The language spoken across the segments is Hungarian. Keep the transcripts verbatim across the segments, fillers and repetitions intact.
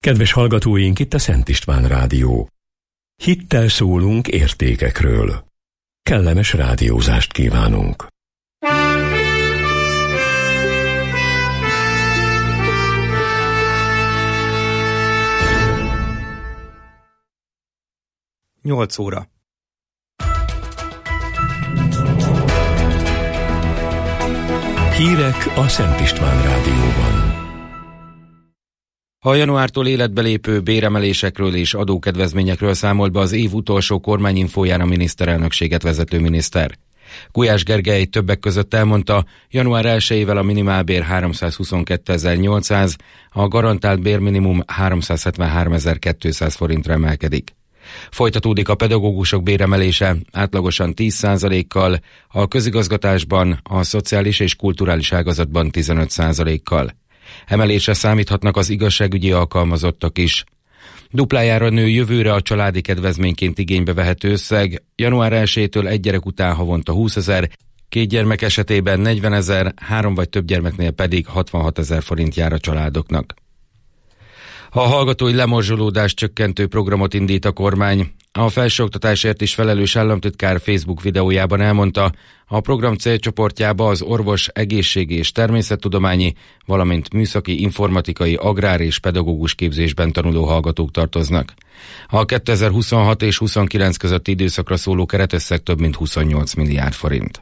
Kedves hallgatóink, itt a Szent István Rádió. Hittel szólunk értékekről. Kellemes rádiózást kívánunk. Nyolc óra. Hírek a Szent István Rádióban. A januártól életbe lépő béremelésekről és adókedvezményekről számolt be az év utolsó kormányinfóján a miniszterelnökséget vezető miniszter. Gulyás Gergely többek között elmondta, január elsejével a minimálbér háromszázhuszonkétezer-nyolcszáz, a garantált bérminimum háromszázhetvenháromezer-kétszáz forintra emelkedik. Folytatódik a pedagógusok béremelése átlagosan tíz százalékkal, a közigazgatásban, a szociális és kulturális ágazatban tizenöt százalékkal. Emelésre számíthatnak az igazságügyi alkalmazottak is. Duplájára nő jövőre a családi kedvezményként igénybe vehető összeg, január elsejétől egy gyerek után havonta húszezer, két gyermek esetében negyvenezer, három vagy több gyermeknél pedig hatvanhatezer forint jár a családoknak. A hallgatói lemorzsolódás csökkentő programot indít a kormány. A felsőoktatásért is felelős államtitkár Facebook videójában elmondta, a program célcsoportjába az orvos, egészségi és természettudományi, valamint műszaki, informatikai, agrár és pedagógus képzésben tanuló hallgatók tartoznak. A kétezer-huszonhat és huszonkilenc közötti időszakra szóló keretösszeg több mint huszonnyolc milliárd forint.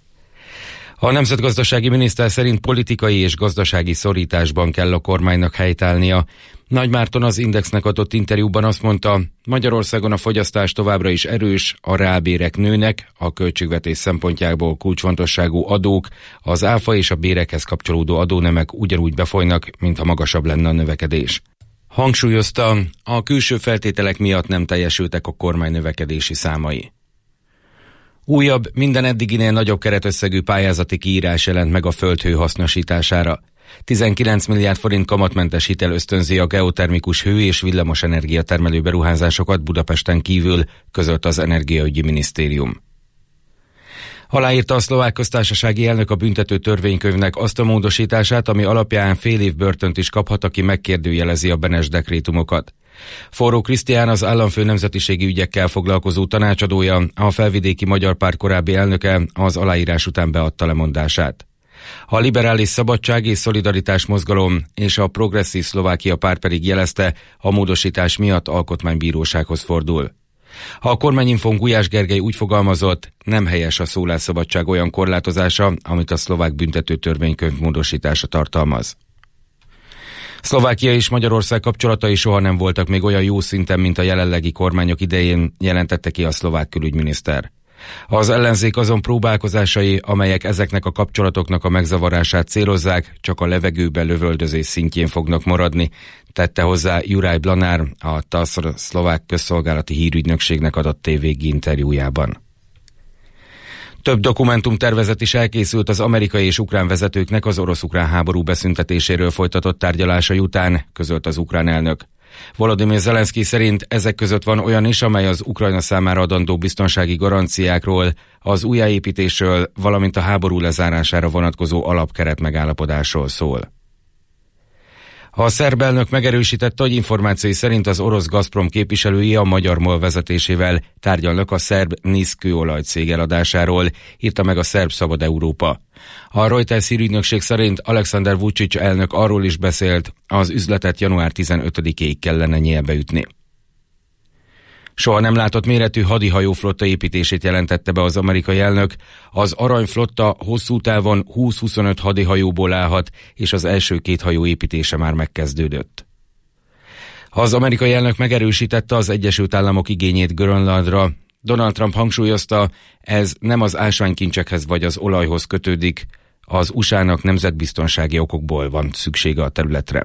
A nemzetgazdasági miniszter szerint politikai és gazdasági szorításban kell a kormánynak helytállnia. Nagy Márton az Indexnek adott interjúban azt mondta, Magyarországon a fogyasztás továbbra is erős, a reálbérek nőnek, a költségvetés szempontjából kulcsfontosságú adók, az áfa és a bérekhez kapcsolódó adónemek ugyanúgy befolynak, mintha magasabb lenne a növekedés. Hangsúlyozta, a külső feltételek miatt nem teljesültek a kormány növekedési számai. Újabb, minden eddiginél nagyobb keretösszegű pályázati kiírás jelent meg a földhő hasznosítására. tizenkilenc milliárd forint kamatmentes hitel ösztönzi a geotermikus hő- és villamosenergia termelő beruházásokat Budapesten kívül, közölt az Energiaügyi Minisztérium. Aláírta a Szlovák Köztársasági elnök a büntető törvénykönyvnek azt a módosítását, ami alapján fél év börtönt is kaphat, aki megkérdőjelezi a Benes dekrétumokat. Forró Krisztián, az államfő nemzetiségi ügyekkel foglalkozó tanácsadója, a Felvidéki Magyar Párt korábbi elnöke az aláírás után beadta lemondását. A Liberális Szabadság és Szolidaritás Mozgalom és a Progresszív Szlovákia párt pedig jelezte, a módosítás miatt alkotmánybírósághoz fordul. A kormányinfón Gulyás Gergely úgy fogalmazott, nem helyes a szólásszabadság olyan korlátozása, amit a szlovák büntető törvénykönyv módosítása tartalmaz. Szlovákia és Magyarország kapcsolatai soha nem voltak még olyan jó szinten, mint a jelenlegi kormányok idején, jelentette ki a szlovák külügyminiszter. Az ellenzék azon próbálkozásai, amelyek ezeknek a kapcsolatoknak a megzavarását célozzák, csak a levegőbe lövöldözés szintjén fognak maradni, tette hozzá Juraj Blanár, a TASZ szlovák közszolgálati hírügynökségnek adott tévégi interjújában. Több dokumentumtervezet is elkészült az amerikai és ukrán vezetőknek az orosz-ukrán háború beszüntetéséről folytatott tárgyalásai után, közölt az ukrán elnök. Volodymyr Zelenszky szerint ezek között van olyan is, amely az Ukrajna számára adandó biztonsági garanciákról, az újjáépítésről, valamint a háború lezárására vonatkozó alapkeret megállapodásról szól. A szerb elnök megerősítette, hogy információi szerint az orosz Gazprom képviselői a magyar MOL vezetésével tárgyalnak a szerb NISZ kőolajcég eladásáról, írta meg a szerb Szabad Európa. A Reuters hírügynökség szerint Alexander Vučić elnök arról is beszélt, az üzletet január tizenötödikéig kellene nyélbe ütni. Soha nem látott méretű hadihajóflotta építését jelentette be az amerikai elnök. Az aranyflotta hosszú távon húsz-huszonöt hadihajóból állhat, és az első két hajó építése már megkezdődött. Az amerikai elnök megerősítette az Egyesült Államok igényét Grönlandra. Donald Trump hangsúlyozta, ez nem az ásványkincsekhez vagy az olajhoz kötődik, az u es á-nak nemzetbiztonsági okokból van szüksége a területre.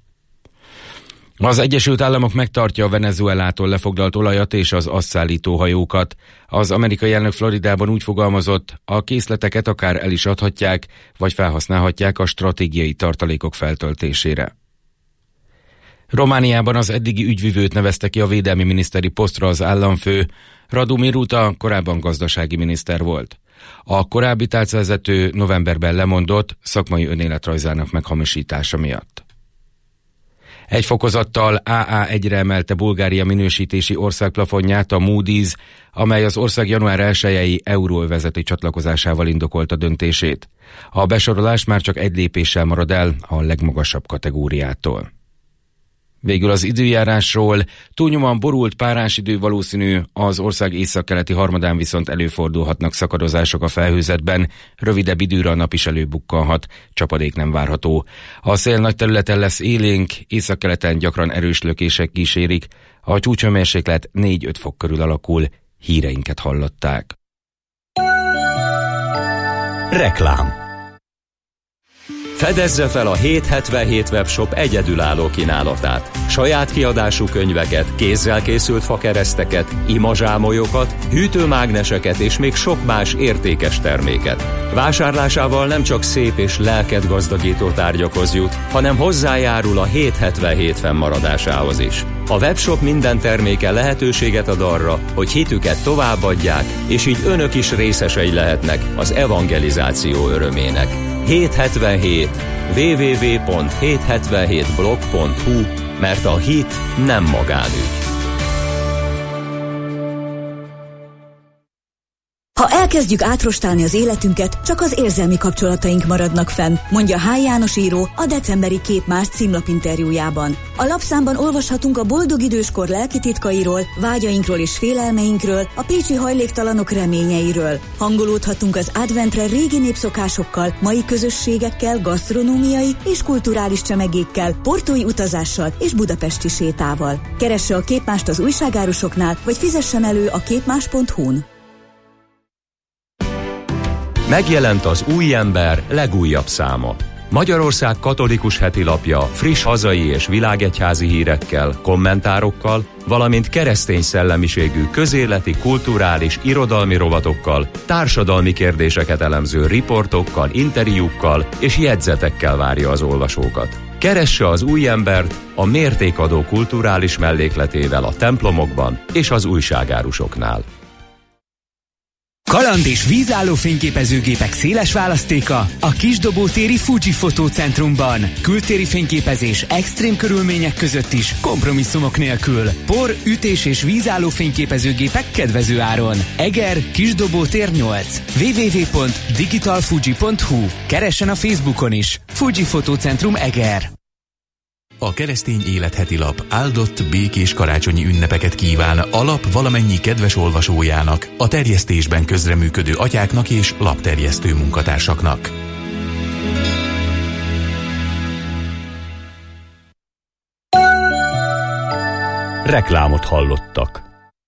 Az Egyesült Államok megtartja a Venezuelától lefoglalt olajat és az azt szállító hajókat. Az amerikai elnök Floridában úgy fogalmazott, a készleteket akár el is adhatják, vagy felhasználhatják a stratégiai tartalékok feltöltésére. Romániában az eddigi ügyvivőt nevezte ki a védelmi miniszteri posztra az államfő. Radu Miruta korábban gazdasági miniszter volt. A korábbi tárcavezető novemberben lemondott szakmai önéletrajzának meghamisítása miatt. Egy fokozattal á á egyre emelte Bulgária minősítési országplafonját a Moody's, amely az ország január elsejei euróövezeti csatlakozásával indokolta döntését. A besorolás már csak egy lépéssel marad el a legmagasabb kategóriától. Végül az időjárásról: túlnyomóan borult párás idő valószínű, az ország északkeleti harmadán viszont előfordulhatnak szakadozások a felhőzetben, rövidebb időre a nap is előbukkanhat, csapadék nem várható. A szél nagy területen lesz élénk, északkeleten gyakran erős lökések kísérik, a csúcshőmérséklet négy-öt fok körül alakul. Híreinket hallották. Reklám. Fedezze fel a hétszázhetvenhét webshop egyedülálló kínálatát. Saját kiadású könyveket, kézzel készült fakereszteket, imazsámolyokat, hűtőmágneseket és még sok más értékes terméket. Vásárlásával nem csak szép és lelket gazdagító tárgyakhoz jut, hanem hozzájárul a hétszázhetvenhét fennmaradásához is. A webshop minden terméke lehetőséget ad arra, hogy hitüket továbbadják, és így önök is részesei lehetnek az evangelizáció örömének. hétszázhetvenhét double-u double-u double-u pont hétszázhetvenhét blog pont hu, mert a hit nem magánügy. Ha elkezdjük átrostálni az életünket, csak az érzelmi kapcsolataink maradnak fenn, mondja H. János író a decemberi Kép Más címlapinterjújában. A lapszámban olvashatunk a boldog időskor lelki titkairól, vágyainkról és félelmeinkről, a pécsi hajléktalanok reményeiről. Hangolódhatunk az adventre régi népszokásokkal, mai közösségekkel, gasztronómiai és kulturális csemegékkel, portói utazással és budapesti sétával. Keresse a Kép Mást az újságárusoknál, vagy fizessen elő a képmás pont hu-n. Megjelent az Új Ember legújabb száma. Magyarország katolikus hetilapja friss hazai és világegyházi hírekkel, kommentárokkal, valamint keresztény szellemiségű közéleti, kulturális, irodalmi rovatokkal, társadalmi kérdéseket elemző riportokkal, interjúkkal és jegyzetekkel várja az olvasókat. Keresse az Új Embert a mértékadó kulturális mellékletével a templomokban és az újságárusoknál. Kaland és vízálló fényképezőgépek széles választéka a Kisdobótéri Fuji Fotócentrumban. Kültéri fényképezés extrém körülmények között is, kompromisszumok nélkül. Por, ütés és vízálló fényképezőgépek kedvező áron. Eger, Kisdobótér nyolc. double-u double-u double-u pont digital fuji pont hu. Keressen a Facebookon is. Fuji Fotócentrum Eger. A Keresztény Élet hetilap áldott, békés karácsonyi ünnepeket kíván a lap valamennyi kedves olvasójának, a terjesztésben közreműködő atyáknak és lapterjesztő munkatársaknak. Reklámot hallottak.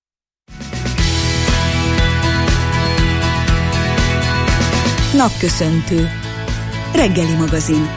Napköszöntő. Reggeli magazin.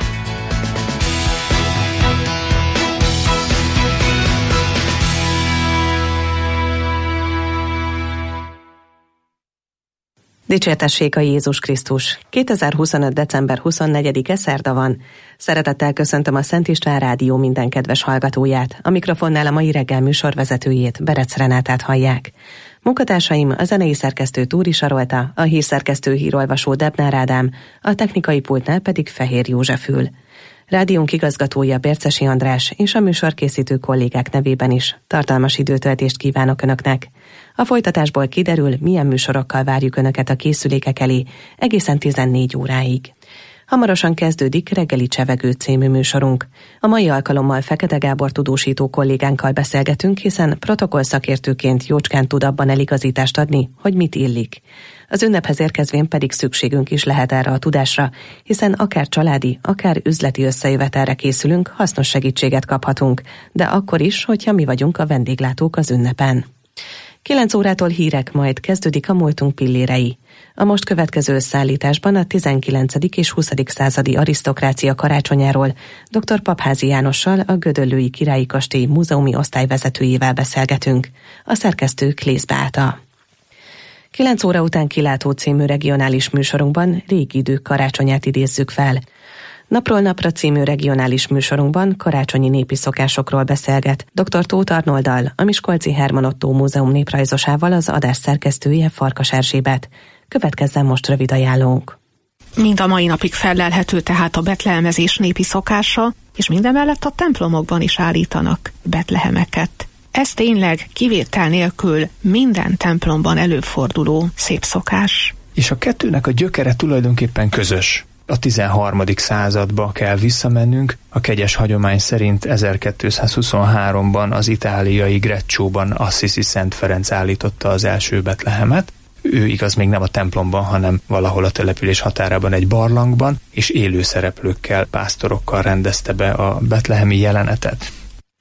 Dicsértessék a Jézus Krisztus! kétezer-huszonöt. december huszonnegyedike szerda van. Szeretettel köszöntöm a Szent István Rádió minden kedves hallgatóját. A mikrofonnál a mai reggel műsorvezetőjét, Berec Renátát hallják. Munkatársaim a zenei szerkesztő Túri Sarolta, a hírszerkesztő hírolvasó Debnár Ádám, a technikai pultnál pedig Fehér József ül. Rádiónk igazgatója Bércesi András és a műsorkészítő kollégák nevében is tartalmas időtöltést kívánok Önöknek. A folytatásból kiderül, milyen műsorokkal várjuk Önöket a készülékek elé egészen tizennégy óráig. Hamarosan kezdődik Reggeli Csevegő című műsorunk. A mai alkalommal Fekete Gábor tudósító kollégánkkal beszélgetünk, hiszen protokollszakértőként jócskán tud abban eligazítást adni, hogy mit illik. Az ünnephez érkezvén pedig szükségünk is lehet erre a tudásra, hiszen akár családi, akár üzleti összejövetelre készülünk, hasznos segítséget kaphatunk, de akkor is, hogyha mi vagyunk a vendéglátók az ünnepen. kilenc órától hírek, majd kezdődik a múltunk pillérei. A most következő összeállításban a tizenkilencedik és huszadik századi arisztokrácia karácsonyáról dr. Papházi Jánossal, a Gödöllői Királyi Kastély múzeumi osztályvezetőjével beszélgetünk. A szerkesztő Klész Beáta. kilenc óra után Kilátó című regionális műsorunkban régi idők karácsonyát idézzük fel. Napról napra című regionális műsorunkban karácsonyi népi szokásokról beszélget dr. Tóth Arnolddal, a Miskolci Herman Ottó Múzeum néprajzosával, az adás szerkesztője Farkas Erzsébet. Következzen most rövid ajánlónk. mind a mai napig fellelhető tehát a betlehemezés népi szokása, és mindemellett a templomokban is állítanak betlehemeket. Ez tényleg kivétel nélkül minden templomban előforduló szép szokás. És a kettőnek a gyökere tulajdonképpen közös. A tizenharmadik századba kell visszamennünk, a kegyes hagyomány szerint ezerkétszázhuszonháromban az itáliai Greccióban Assisi Szent Ferenc állította az első betlehemet. Ő igaz még nem a templomban, hanem valahol a település határában egy barlangban, és élő szereplőkkel, pásztorokkal rendezte be a betlehemi jelenetet.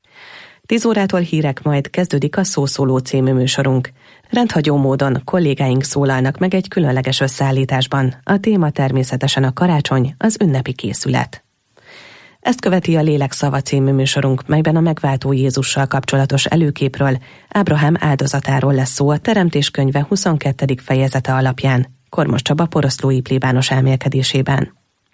Tíz órától hírek, majd kezdődik a Szószóló című műsorunk. Rendhagyó módon kollégáink szólalnak meg egy különleges összeállításban. A téma természetesen a karácsony, az ünnepi készület. Ezt követi a Lélek szava című műsorunk, melyben a megváltó Jézussal kapcsolatos előképről, Ábrahám áldozatáról lesz szó a Teremtés könyve huszonkettedik fejezete alapján, Kormos Csaba poroszlói plébános elmélkedésében.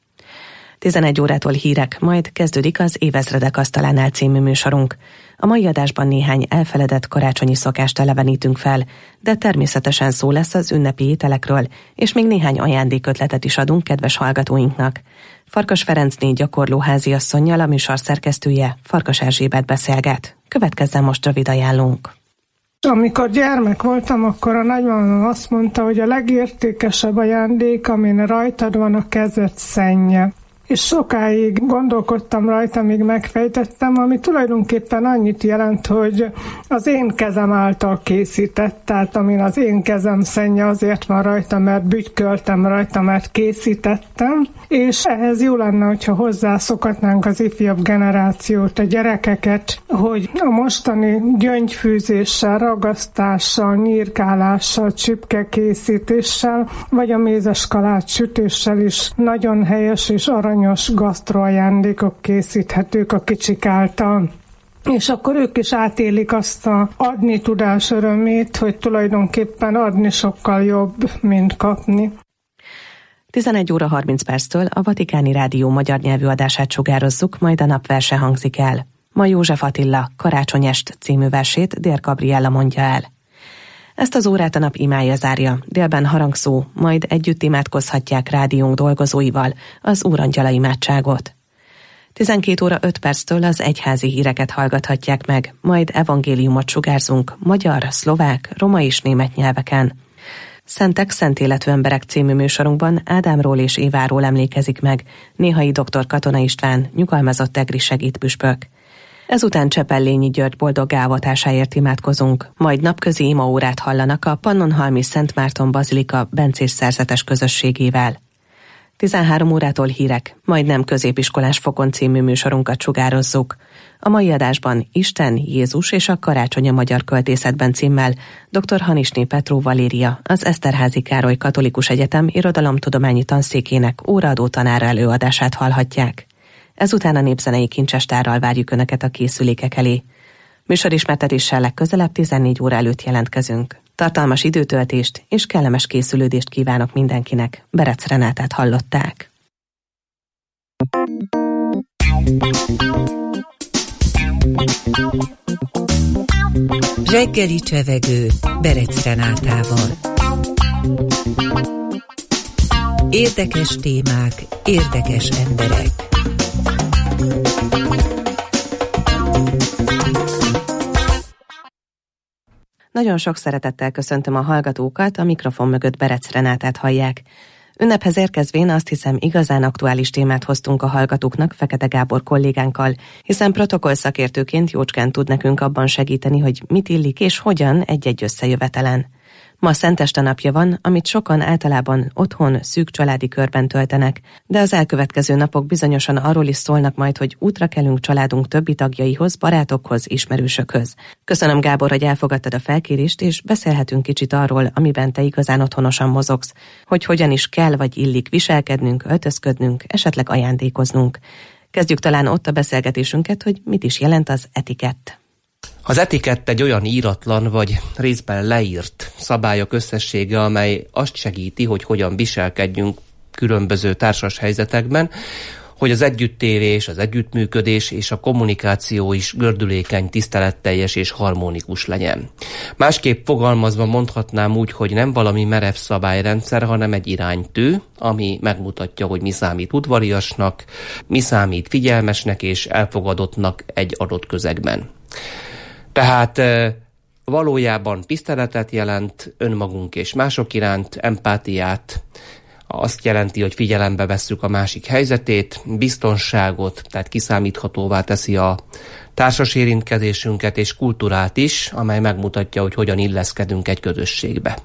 tizenegy órától hírek, majd kezdődik az Évezredek asztalánál című műsorunk. A mai adásban néhány elfeledett karácsonyi szokást elevenítünk fel, de természetesen szó lesz az ünnepi ételekről, és még néhány ajándékötletet is adunk kedves hallgatóinknak. Farkas Ferencné gyakorló háziasszonnyal, a műsor szerkesztője, Farkas Erzsébet beszélget. Következzen most rövid ajánlónk. Amikor gyermek voltam, akkor a nagymamám azt mondta, hogy a legértékesebb ajándék, amin rajtad van, a kezed szennye. És sokáig gondolkodtam rajta, míg megfejtettem, ami tulajdonképpen annyit jelent, hogy az én kezem által készített, tehát amin az én kezem szennye azért van rajta, mert bütyköltem rajta, mert készítettem, és ehhez jó lenne, hogyha hozzászokatnánk az ifjabb generációt, a gyerekeket, hogy a mostani gyöngyfűzéssel, ragasztással, nyírkálással, csipkekészítéssel, vagy a mézes kalács sütéssel is nagyon helyes és aranyos gasztroajándékok készíthetők a kicsik által. És akkor ők is átélik azt a adni tudás örömét, hogy tulajdonképpen adni sokkal jobb, mint kapni. tizenegy óra harminc perctől a Vatikáni Rádió magyar nyelvű adását sugározzuk, majd a napverse hangzik el. Ma József Attila Karácsonyest című versét Dér Gabriella mondja el. Ezt az órát a nap imája zárja, délben harangszó, majd együtt imádkozhatják rádiónk dolgozóival az Úrangyala imádságot. tizenkét óra öt perctől az egyházi híreket hallgathatják meg, majd evangéliumot sugárzunk magyar, szlovák, roma és német nyelveken. Szentek, szent életű emberek című műsorunkban Ádámról és Éváról emlékezik meg néhai dr. Katona István, nyugalmazott egri segédpüspök. Ezután Csepellényi György boldog avatásáért imádkozunk, majd napközi imaórát hallanak a Pannonhalmi Szent Márton Bazilika bencés szerzetes közösségével. tizenhárom órától hírek, majdnem középiskolás fokon című műsorunkat sugározzuk. A mai adásban Isten, Jézus és a karácsony a magyar költészetben címmel dr. Hanisné Petró Valéria, az Eszterházy Károly Katolikus Egyetem irodalomtudományi tanszékének óraadó tanára előadását hallhatják. Ezután a népzenei kincsestárral várjuk Önöket a készülékek elé. Műsorismertetéssel legközelebb tizennégy óra előtt jelentkezünk. Tartalmas időtöltést és kellemes készülődést kívánok mindenkinek. Berec Renátát hallották. Reggeli csevegő Berec Renátával. Érdekes témák, érdekes emberek. Nagyon sok szeretettel köszöntöm a hallgatókat, a mikrofon mögött Berec Renátát hallják. Ünnephez érkezvén azt hiszem igazán aktuális témát hoztunk a hallgatóknak Fekete Gábor kollégánkkal, hiszen protokollszakértőként jócskán tud nekünk abban segíteni, hogy mit illik és hogyan egy-egy összejövetelen. Ma Szenteste napja van, amit sokan általában otthon, szűk családi körben töltenek, de az elkövetkező napok bizonyosan arról is szólnak majd, hogy útra kelünk családunk többi tagjaihoz, barátokhoz, ismerősökhöz. Köszönöm, Gábor, hogy elfogadtad a felkérést, és beszélhetünk kicsit arról, amiben te igazán otthonosan mozogsz, hogy hogyan is kell vagy illik viselkednünk, öltözködnünk, esetleg ajándékoznunk. Kezdjük talán ott a beszélgetésünket, hogy mit is jelent az etikett. Az etikett egy olyan íratlan vagy részben leírt szabályok összessége, amely azt segíti, hogy hogyan viselkedjünk különböző társas helyzetekben, hogy az együttélés, az együttműködés és a kommunikáció is gördülékeny, tiszteletteljes és harmonikus legyen. Másképp fogalmazva mondhatnám úgy, hogy nem valami merev szabályrendszer, hanem egy iránytű, ami megmutatja, hogy mi számít udvariasnak, mi számít figyelmesnek és elfogadottnak egy adott közegben. Tehát valójában tiszteletet jelent önmagunk és mások iránt, empátiát, azt jelenti, hogy figyelembe vesszük a másik helyzetét, biztonságot, tehát kiszámíthatóvá teszi a társas érintkezésünket, és kultúrát is, amely megmutatja, hogy hogyan illeszkedünk egy közösségbe.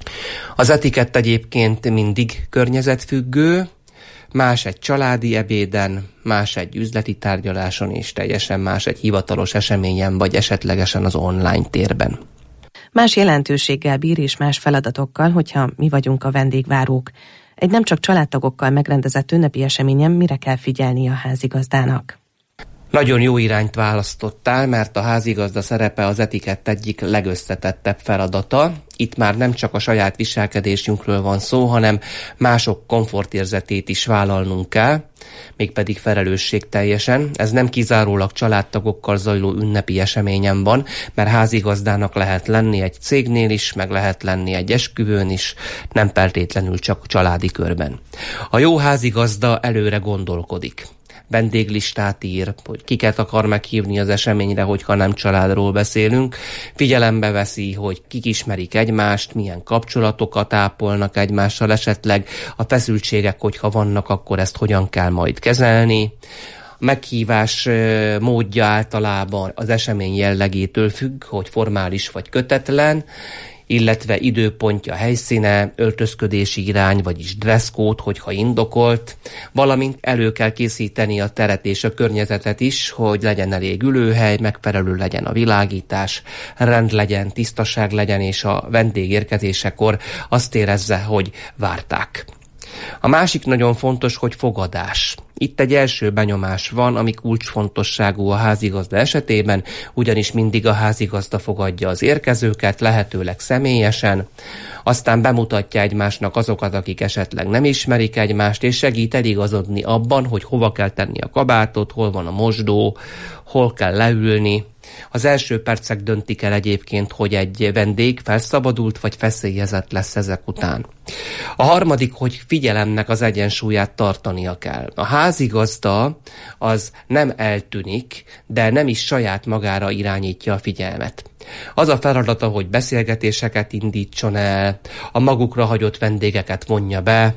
Az etikett egyébként mindig környezetfüggő, más egy családi ebéden, más egy üzleti tárgyaláson, és teljesen más egy hivatalos eseményen, vagy esetlegesen az online térben. Más jelentőséggel bír és más feladatokkal, hogyha mi vagyunk a vendégvárók. Egy nem csak családtagokkal megrendezett ünnepi eseményen mire kell figyelni a házigazdának? Nagyon jó irányt választottál, mert a házigazda szerepe az etikett egyik legösszetettebb feladata. Itt már nem csak a saját viselkedésünkről van szó, hanem mások komfortérzetét is vállalnunk kell, mégpedig felelősségteljesen. Ez nem kizárólag családtagokkal zajló ünnepi eseményen van, mert házigazdának lehet lenni egy cégnél is, meg lehet lenni egy esküvőn is, nem feltétlenül csak családi körben. A jó házigazda előre gondolkodik. Vendéglistát ír, hogy kiket akar meghívni az eseményre, hogyha nem családról beszélünk. Figyelembe veszi, hogy kik ismerik egymást, milyen kapcsolatokat ápolnak egymással, esetleg a feszültségek, hogyha vannak, akkor ezt hogyan kell majd kezelni. A meghívás módja általában az esemény jellegétől függ, hogy formális vagy kötetlen, illetve időpontja, helyszíne, öltözködési irány, vagyis dresscode, hogyha indokolt, valamint elő kell készíteni a teret és a környezetet is, hogy legyen elég ülőhely, megfelelő legyen a világítás, rend legyen, tisztaság legyen, és a vendég érkezésekor azt érezze, hogy várták. A másik nagyon fontos, hogy fogadás. Itt egy első benyomás van, ami kulcsfontosságú a házigazda esetében, ugyanis mindig a házigazda fogadja az érkezőket, lehetőleg személyesen, aztán bemutatja egymásnak azokat, akik esetleg nem ismerik egymást, és segít eligazodni abban, hogy hova kell tenni a kabátot, hol van a mosdó, hol kell leülni. Az első percek döntik el egyébként, hogy egy vendég felszabadult vagy feszélyezett lesz ezek után. A harmadik, hogy figyelemnek az egyensúlyát tartania kell. A házigazda az nem eltűnik, de nem is saját magára irányítja a figyelmet. Az a feladata, hogy beszélgetéseket indítson el, a magukra hagyott vendégeket vonja be,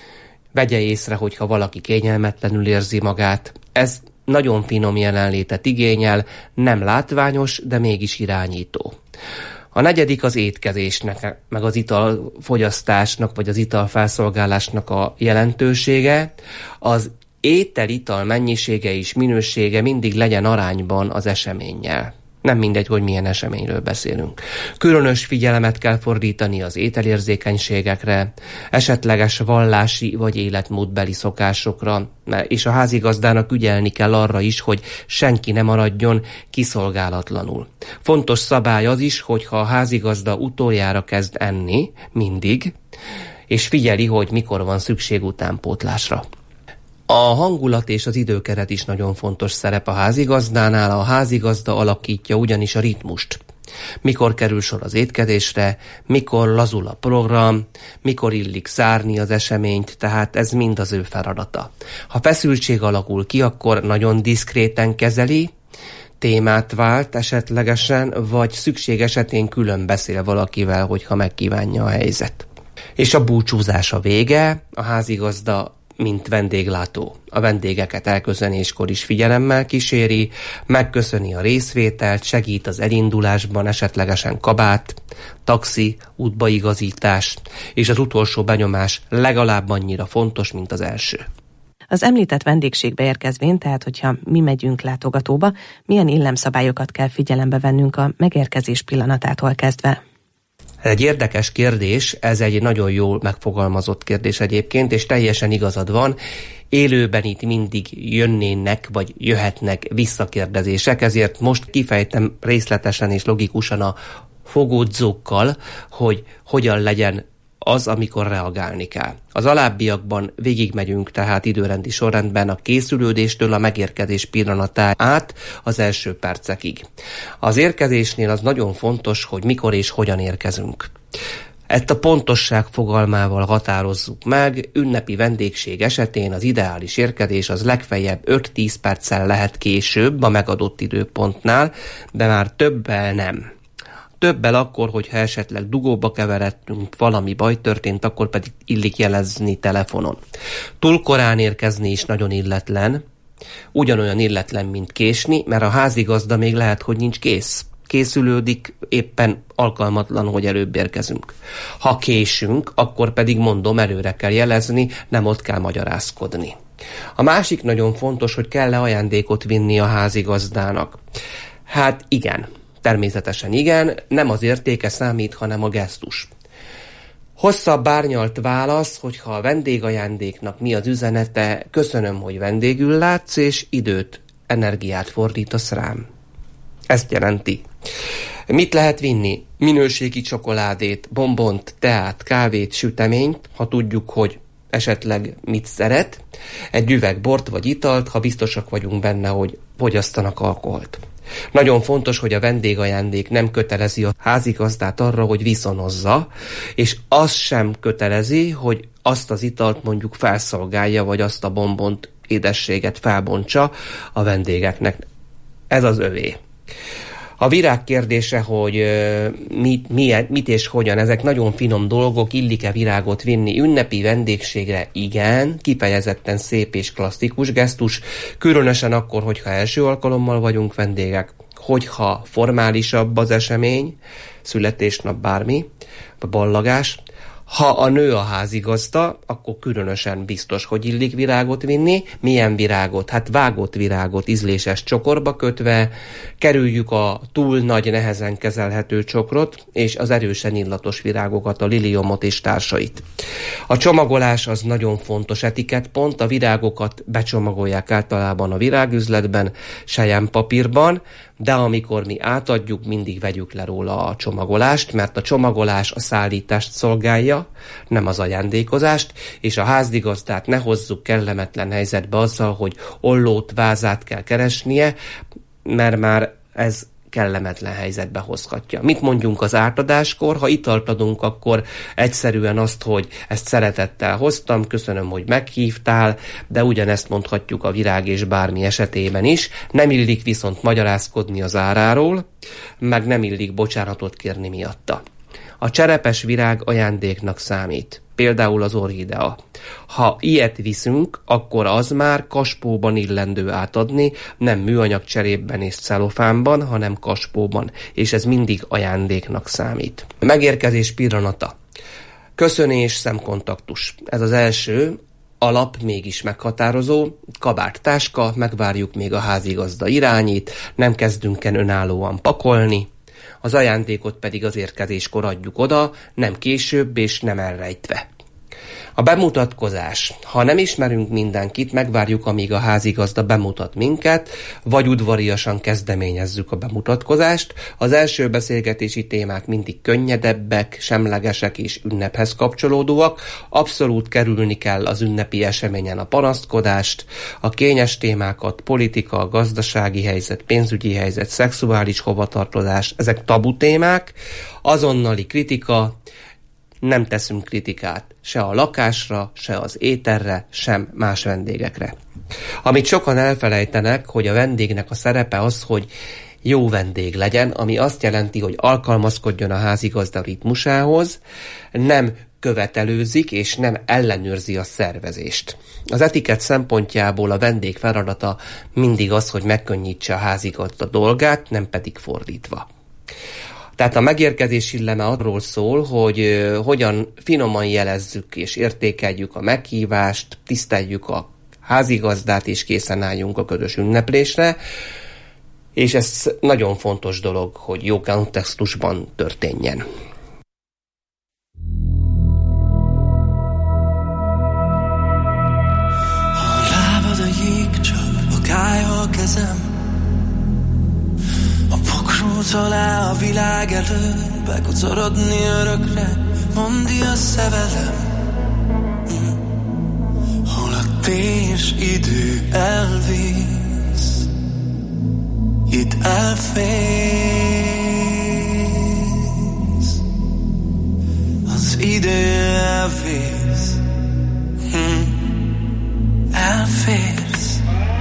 vegye észre, hogyha valaki kényelmetlenül érzi magát. Ez nagyon finom jelenlétet igényel, nem látványos, de mégis irányító. A negyedik az étkezésnek, meg az italfogyasztásnak, vagy az italfelszolgálásnak a jelentősége. Az étel-ital mennyisége és minősége mindig legyen arányban az eseménnyel. Nem mindegy, hogy milyen eseményről beszélünk. Különös figyelemet kell fordítani az ételérzékenységekre, esetleges vallási vagy életmódbeli szokásokra, és a házigazdának ügyelni kell arra is, hogy senki ne maradjon kiszolgálatlanul. Fontos szabály az is, hogyha a házigazda utoljára kezd enni, mindig, és figyeli, hogy mikor van szükség utánpótlásra. A hangulat és az időkeret is nagyon fontos szerep a házigazdánál. A házigazda alakítja ugyanis a ritmust. Mikor kerül sor az étkezésre, mikor lazul a program, mikor illik zárni az eseményt, tehát ez mind az ő feladata. Ha feszültség alakul ki, akkor nagyon diszkréten kezeli, témát vált esetlegesen, vagy szükség esetén külön beszél valakivel, hogyha megkívánja a helyzet. És a búcsúzás a vége, a házigazda mint vendéglátó. A vendégeket elköszönéskor is figyelemmel kíséri, megköszöni a részvételt, segít az elindulásban, esetlegesen kabát, taxi, útbaigazítás, és az utolsó benyomás legalább annyira fontos, mint az első. Az említett vendégségbe érkezvén, tehát hogyha mi megyünk látogatóba, milyen illemszabályokat kell figyelembe vennünk a megérkezés pillanatától kezdve? Egy érdekes kérdés, ez egy nagyon jól megfogalmazott kérdés egyébként, és teljesen igazad van. Élőben itt mindig jönnének, vagy jöhetnek visszakérdezések, ezért most kifejtem részletesen és logikusan a fogódzókkal, hogy hogyan legyen az, amikor reagálni kell. Az alábbiakban végigmegyünk tehát időrendi sorrendben a készülődéstől a megérkezés pillanatán át az első percekig. Az érkezésnél az nagyon fontos, hogy mikor és hogyan érkezünk. Ezt a pontosság fogalmával határozzuk meg, ünnepi vendégség esetén az ideális érkezés az legfeljebb öt-tíz perccel lehet később a megadott időpontnál, de már többel nem. Többel akkor, hogyha esetleg dugóba keveredtünk, valami baj történt, akkor pedig illik jelezni telefonon. Túl korán érkezni is nagyon illetlen, ugyanolyan illetlen, mint késni, mert a házigazda még lehet, hogy nincs kész. Készülődik, éppen alkalmatlan, hogy előbb érkezünk. Ha késünk, akkor pedig mondom, előre kell jelezni, nem ott kell magyarázkodni. A másik nagyon fontos, hogy kell-e ajándékot vinni a házigazdának. Hát igen, természetesen igen, nem az értéke számít, hanem a gesztus. Hosszabb árnyalt válasz, hogyha a vendégajándéknak mi az üzenete, köszönöm, hogy vendégül látsz, és időt, energiát fordítasz rám. Ezt jelenti. Mit lehet vinni? Minőségi csokoládét, bombont, teát, kávét, süteményt, ha tudjuk, hogy esetleg mit szeret, egy üveg bort vagy italt, ha biztosak vagyunk benne, hogy fogyasztanak alkoholt. Nagyon fontos, hogy a vendégajándék nem kötelezi a házigazdát arra, hogy viszonozza, és az sem kötelezi, hogy azt az italt mondjuk felszolgálja, vagy azt a bombont, édességet felbontsa a vendégeknek. Ez az övé. A virág kérdése, hogy mit, mit, mit és hogyan, ezek nagyon finom dolgok, illik-e virágot vinni ünnepi vendégségre? Igen, kifejezetten szép és klasszikus gesztus, különösen akkor, hogyha első alkalommal vagyunk vendégek, hogyha formálisabb az esemény, születésnap bármi, ballagás. Ha a nő a házigazda, akkor különösen biztos, hogy illik virágot vinni. Milyen virágot? Hát vágott virágot, ízléses csokorba kötve, kerüljük a túl nagy, nehezen kezelhető csokrot, és az erősen illatos virágokat, a liliomot és társait. A csomagolás az nagyon fontos etikettpont, a virágokat becsomagolják általában a virágüzletben, selyempapírban, de amikor mi átadjuk, mindig vegyük le róla a csomagolást, mert a csomagolás a szállítást szolgálja, nem az ajándékozást, és a házigazdát ne hozzuk kellemetlen helyzetbe azzal, hogy ollót, vázát kell keresnie, mert már ez kellemetlen helyzetbe hozhatja. Mit mondjunk az átadáskor? Ha italt adunk, akkor egyszerűen azt, hogy ezt szeretettel hoztam, köszönöm, hogy meghívtál, de ugyanezt mondhatjuk a virág és bármi esetében is. Nem illik viszont magyarázkodni az áráról, meg nem illik bocsánatot kérni miatta. A cserepes virág ajándéknak számít, például az orchidea. Ha ilyet viszünk, akkor az már kaspóban illendő átadni, nem műanyag cserépben és celofánban, hanem kaspóban, és ez mindig ajándéknak számít. Megérkezés pillanata. Köszönés, szemkontaktus. Ez az első, alap, mégis meghatározó, kabát, táska, megvárjuk, még a házigazda irányít, nem kezdünk el önállóan pakolni, az ajándékot pedig az érkezéskor adjuk oda, nem később és nem elrejtve. A bemutatkozás. Ha nem ismerünk mindenkit, megvárjuk, amíg a házigazda bemutat minket, vagy udvariasan kezdeményezzük a bemutatkozást. Az első beszélgetési témák mindig könnyedebbek, semlegesek és ünnephez kapcsolódóak. Abszolút kerülni kell az ünnepi eseményen a panaszkodást, a kényes témákat, politika, gazdasági helyzet, pénzügyi helyzet, szexuális hovatartozás, ezek tabu témák, azonnali kritika. Nem teszünk kritikát se a lakásra, se az ételre, sem más vendégekre. Amit sokan elfelejtenek, hogy a vendégnek a szerepe az, hogy jó vendég legyen, ami azt jelenti, hogy alkalmazkodjon a házigazda ritmusához, nem követelőzik és nem ellenőrzi a szervezést. Az etikett szempontjából a vendég feladata mindig az, hogy megkönnyítse a házigazda dolgát, nem pedig fordítva. Tehát a megérkezés illeme arról szól, hogy uh, hogyan finoman jelezzük és értékeljük a meghívást, tiszteljük a házigazdát és készen álljunk a közös ünneplésre, és ez nagyon fontos dolog, hogy jó kontextusban történjen. A lábad a jégcsap, a kája a kezem, a pokróc alá a világ elő, bekucorodni örökre, mondd, jössz-e velem, mm. hol a térs idő elvész, itt elfész, az idő elvész, mm. elfész.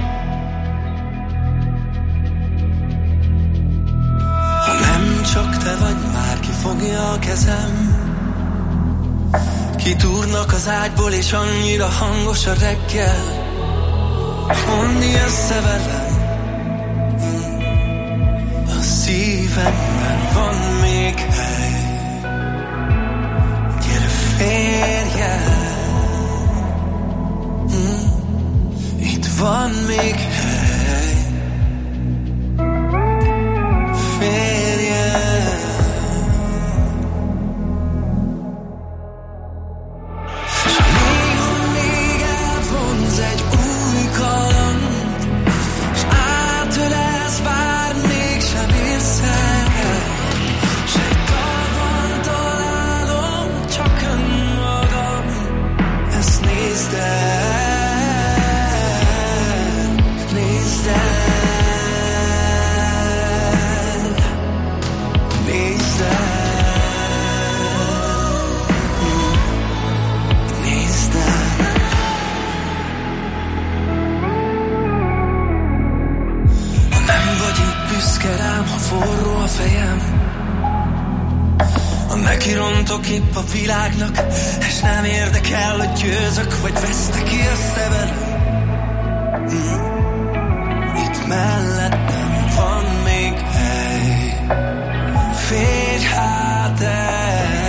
Ha nem csak te vagy, már ki fogja a kezem, kitúrnak az ágyból, és annyira hangos a reggel. Mondd, jössz-e velem, a szívemben van még hely, gyere férj el, itt van még hely, férj el. S néha még elvonz egy új kaland, s átölelsz, bár mégsem érsz el, s egy dalban találom csak önmagam, ezt nézd el, nézd el, nézd el, nézd el. Ha nem vagy itt büszke rám, ha forró a fejem, ha nekirontok épp a világnak, és nem érdekel, hogy győzök, vagy vesztek, jössz-e velem. Mm. Itt mellettem van még hely, férj hát el,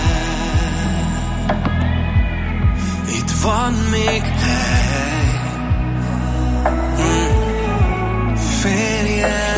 itt van még hely, mm. férj el.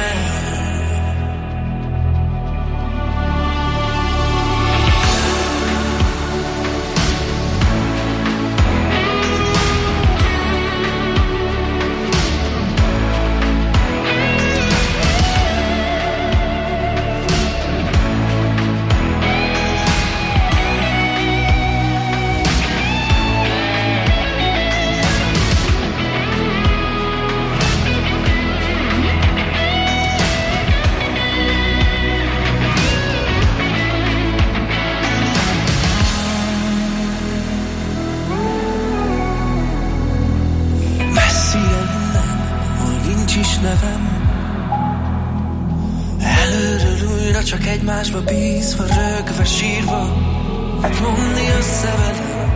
Csak egymásba bízva, rögve, sírva, mondd, jössz-e velem,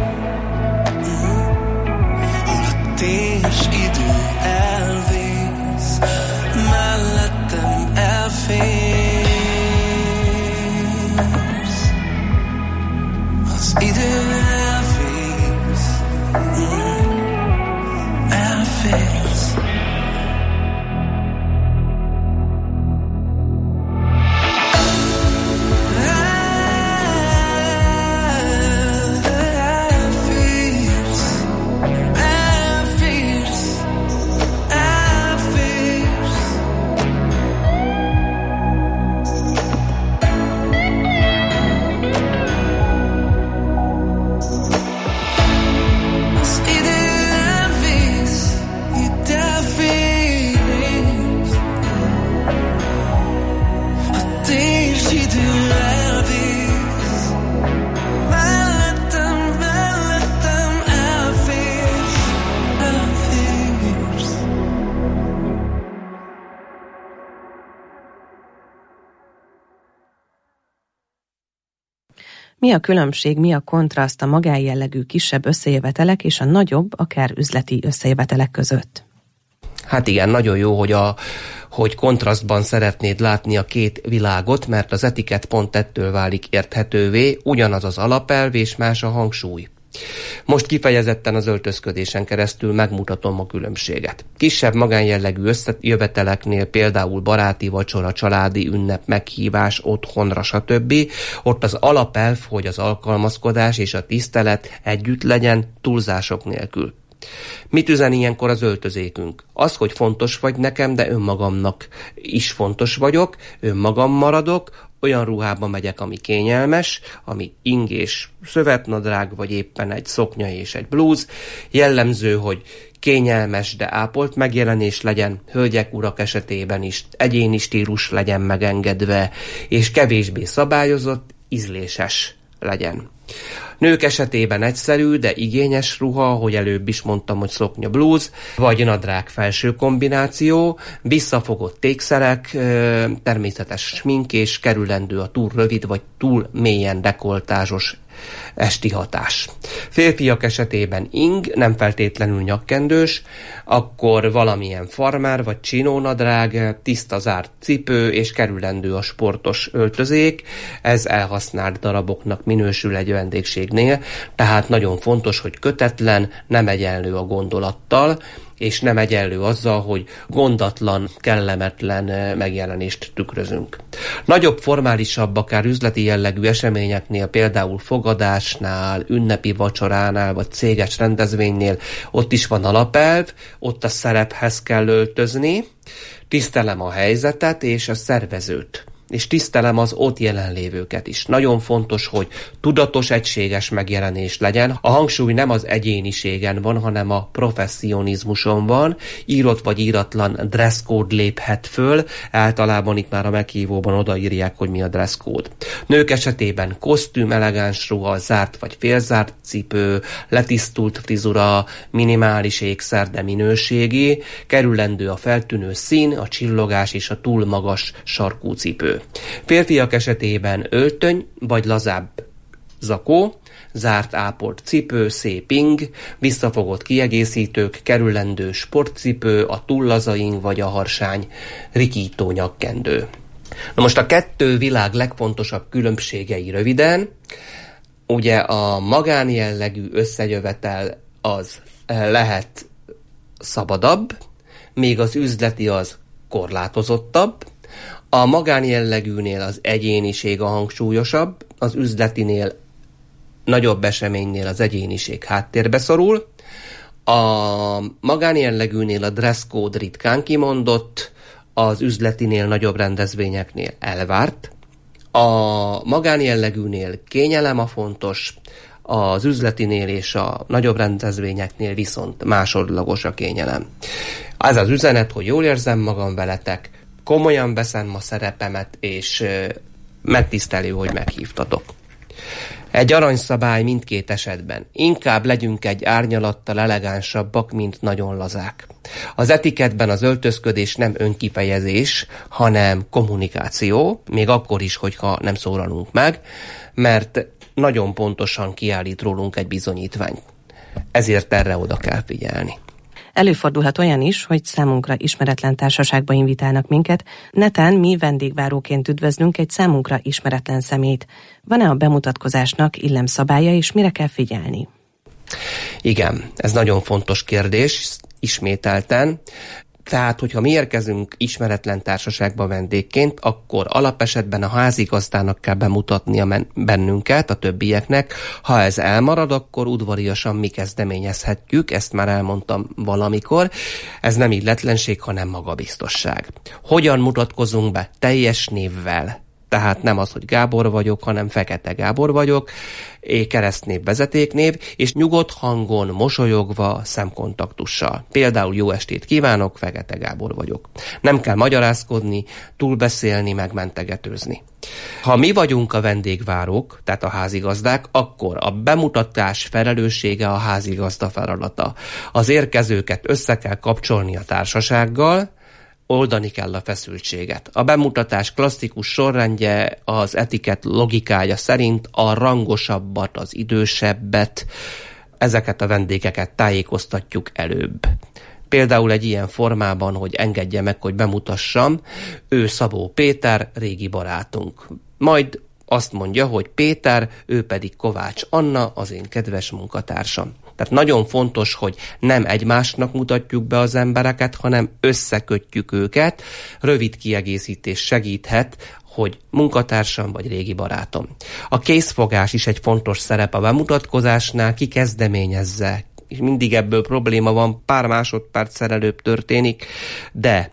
hol a térs idő elvész, mellettem elférsz, az idő elvész, elférsz. Mi a különbség, mi a kontraszt a magánjellegű kisebb összejövetelek és a nagyobb, akár üzleti összejövetelek között? Hát igen, nagyon jó, hogy, a, hogy kontrasztban szeretnéd látni a két világot, mert az etikett pont ettől válik érthetővé, ugyanaz az alapelv és más a hangsúly. Most kifejezetten az öltözködésen keresztül megmutatom a különbséget. Kisebb magánjellegű összejöveteleknél, például baráti vacsora, családi ünnep, meghívás, otthonra, stb. Ott az alapelv, hogy az alkalmazkodás és a tisztelet együtt legyen, túlzások nélkül. Mit üzen ilyenkor az öltözékünk? Az, hogy fontos vagy nekem, de önmagamnak is fontos vagyok, önmagam maradok, olyan ruhában megyek, ami kényelmes, ami ing és szövetnadrág, vagy éppen egy szoknya és egy blúz. Jellemző, hogy kényelmes, de ápolt megjelenés legyen, hölgyek, urak esetében is egyéni stílus legyen megengedve, és kevésbé szabályozott, ízléses legyen. Nők esetében egyszerű, de igényes ruha, hogy előbb is mondtam, hogy szoknya blúz, vagy nadrág felső kombináció, visszafogott ékszerek, természetes smink és kerülendő a túl rövid vagy túl mélyen dekoltázsos esti hatás. Férfiak esetében ing, nem feltétlenül nyakkendős, akkor valamilyen farmer vagy csinónadrág, tiszta zárt cipő és kerülendő a sportos öltözék. Ez elhasznált daraboknak minősül egy vendégségnél, tehát nagyon fontos, hogy kötetlen, nem egyenlő a gondolattal, és nem egyenlő azzal, hogy gondatlan, kellemetlen megjelenést tükrözünk. Nagyobb, formálisabb, akár üzleti jellegű eseményeknél, például fogadásnál, ünnepi vacsoránál, vagy céges rendezvénynél, ott is van alapelv, ott a szerephez kell öltözni, tisztelem a helyzetet és a szervezőt, és tisztelem az ott jelenlévőket is. Nagyon fontos, hogy tudatos, egységes megjelenés legyen. A hangsúly nem az egyéniségen van, hanem a professzionizmuson van. Írott vagy íratlan dresscode léphet föl. Általában itt már a meghívóban odaírják, hogy mi a dresscode. Nők esetében kosztüm, elegáns ruha, zárt vagy félzárt cipő, letisztult frizura, minimális ékszer, de minőségi, kerülendő a feltűnő szín, a csillogás és a túl magas sarkú cipő. Férfiak esetében öltöny vagy lazább zakó, zárt ápolt cipő, szép ing, visszafogott kiegészítők, kerülendő sportcipő, a túl laza ing vagy a harsány rikító nyakkendő. Na most a kettő világ legfontosabb különbségei röviden. Ugye a magánjellegű összejövetel az lehet szabadabb, még az üzleti az korlátozottabb. A magánjellegűnél az egyéniség a hangsúlyosabb, az üzletinél, nagyobb eseménynél az egyéniség háttérbe szorul. A magánjellegűnél a dresscode ritkán kimondott, az üzletinél, nagyobb rendezvényeknél elvárt. A magánjellegűnél kényelem a fontos, az üzletinél és a nagyobb rendezvényeknél viszont másodlagos a kényelem. Ez az üzenet, hogy jól érzem magam veletek, komolyan veszem a szerepemet, és megtisztelő, hogy meghívtatok. Egy aranyszabály mindkét esetben. Inkább legyünk egy árnyalattal elegánsabbak, mint nagyon lazák. Az etikettben az öltözködés nem önkifejezés, hanem kommunikáció, még akkor is, hogyha nem szólalunk meg, mert nagyon pontosan kiállít rólunk egy bizonyítványt. Ezért erre oda kell figyelni. Előfordulhat olyan is, hogy számunkra ismeretlen társaságba invitálnak minket, netán mi vendégváróként üdvözlünk egy számunkra ismeretlen személyt. Van-e a bemutatkozásnak illemszabálya, és mire kell figyelni? Igen, ez nagyon fontos kérdés, ismételten. Tehát, hogyha mi érkezünk ismeretlen társaságba vendégként, akkor alapesetben a házigazdának kell bemutatnia bennünket, a többieknek. Ha ez elmarad, akkor udvariasan mi kezdeményezhetjük, ezt már elmondtam valamikor. Ez nem illetlenség, hanem magabiztosság. Hogyan mutatkozunk be? Teljes névvel. Tehát nem az, hogy Gábor vagyok, hanem Fekete Gábor vagyok, keresztnév, vezetéknév, és nyugodt hangon, mosolyogva, szemkontaktussal. Például jó estét kívánok, Fekete Gábor vagyok. Nem kell magyarázkodni, túlbeszélni, megmentegetőzni. Ha mi vagyunk a vendégvárók, tehát a házigazdák, akkor a bemutatás felelőssége a házigazda feladata. Az érkezőket össze kell kapcsolni a társasággal, oldani kell a feszültséget. A bemutatás klasszikus sorrendje az etikett logikája szerint a rangosabbat, az idősebbet, ezeket a vendégeket tájékoztatjuk előbb. Például egy ilyen formában, hogy engedje meg, hogy bemutassam, ő Szabó Péter, régi barátunk. Majd azt mondja, hogy Péter, ő pedig Kovács Anna, az én kedves munkatársam. Tehát nagyon fontos, hogy nem egymásnak mutatjuk be az embereket, hanem összekötjük őket. Rövid kiegészítés segíthet, hogy munkatársam vagy régi barátom. A készfogás is egy fontos szerep a bemutatkozásnál, ki kezdeményezze. És mindig ebből probléma van, pár másodperccel előbb történik, de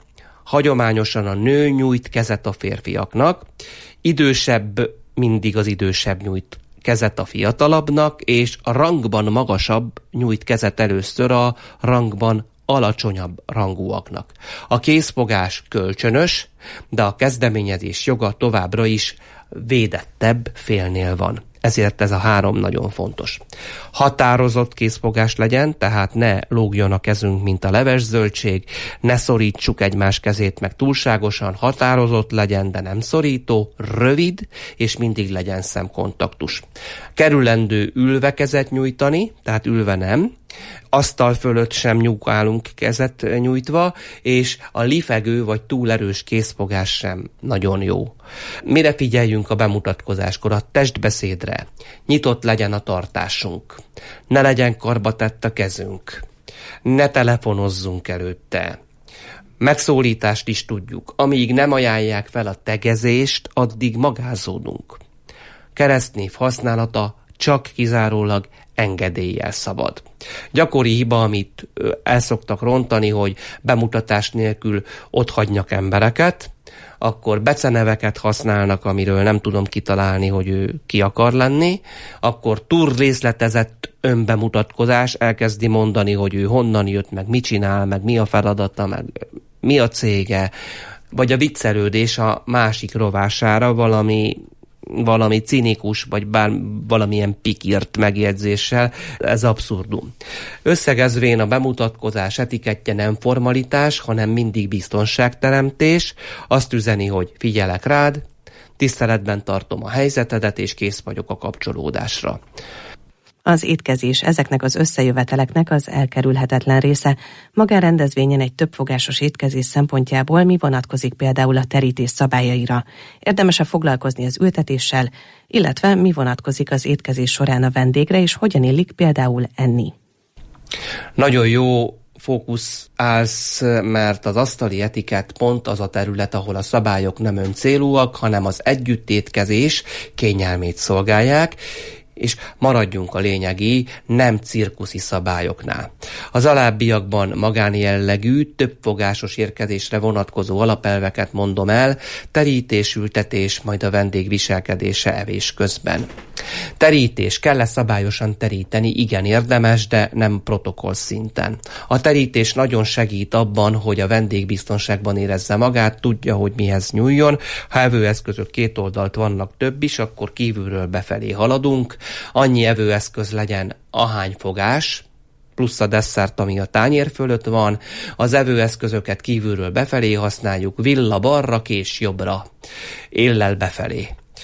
Hagyományosan a nő nyújt kezet a férfiaknak, idősebb mindig az idősebb nyújt kezet a fiatalabbnak, és a rangban magasabb nyújt kezet először a rangban alacsonyabb rangúaknak. A készfogás kölcsönös, de a kezdeményezés joga továbbra is védettebb félnél van. Ezért ez a három nagyon fontos. Határozott készfogás legyen, tehát ne lógjon a kezünk, mint a leveszzöldség, ne szorítsuk egymás kezét meg túlságosan, határozott legyen, de nem szorító, rövid, és mindig legyen szemkontaktus. Kerülendő ülve kezet nyújtani, tehát ülve nem, asztal fölött sem nyúkálunk kezet nyújtva, és a lifegő vagy túl erős készfogás sem nagyon jó. Mire figyeljünk a bemutatkozáskor? A testbeszédre. Nyitott legyen a tartásunk. Ne legyen karbatett a kezünk. Ne telefonozzunk előtte. Megszólítást is tudjuk. Amíg nem ajánlják fel a tegezést, addig magázódunk. Keresztnév használata csak kizárólag engedéllyel szabad. Gyakori hiba, amit el szoktak rontani, hogy bemutatás nélkül otthagynak embereket, akkor beceneveket használnak, amiről nem tudom kitalálni, hogy ő ki akar lenni, akkor túl részletezett önbemutatkozás, elkezdi mondani, hogy ő honnan jött, meg mit csinál, meg mi a feladata, meg mi a cége, vagy a viccelődés a másik rovására valami valami cinikus, vagy bár valamilyen pikírt megjegyzéssel, ez abszurdum. Összegezvén a bemutatkozás etikettje nem formalitás, hanem mindig biztonságteremtés, azt üzeni, hogy figyelek rád, tiszteletben tartom a helyzetedet, és kész vagyok a kapcsolódásra. Az étkezés ezeknek az összejöveteleknek az elkerülhetetlen része. Magánrendezvényen egy többfogásos étkezés szempontjából mi vonatkozik például a terítés szabályaira? Érdemes-e foglalkozni az ültetéssel, illetve mi vonatkozik az étkezés során a vendégre, és hogyan illik például enni? Nagyon jó fókusz állsz, mert az asztali etikett pont az a terület, ahol a szabályok nem öncélúak, hanem az együttétkezés kényelmét szolgálják, és maradjunk a lényegi, nem cirkuszi szabályoknál. Az alábbiakban magánjellegű, többfogásos érkezésre vonatkozó alapelveket mondom el, terítés, ültetés, majd a vendég viselkedése evés közben. Terítés. Kell-e szabályosan teríteni? Igen, érdemes, de nem protokoll szinten. A terítés nagyon segít abban, hogy a vendég biztonságban érezze magát, tudja, hogy mihez nyúljon. Ha evőeszközök két oldalt vannak több is, akkor kívülről befelé haladunk. Annyi evőeszköz legyen, ahány fogás, plusz a desszert, ami a tányér fölött van. Az evőeszközöket kívülről befelé használjuk, villa balra, kés jobbra, éllel befelé.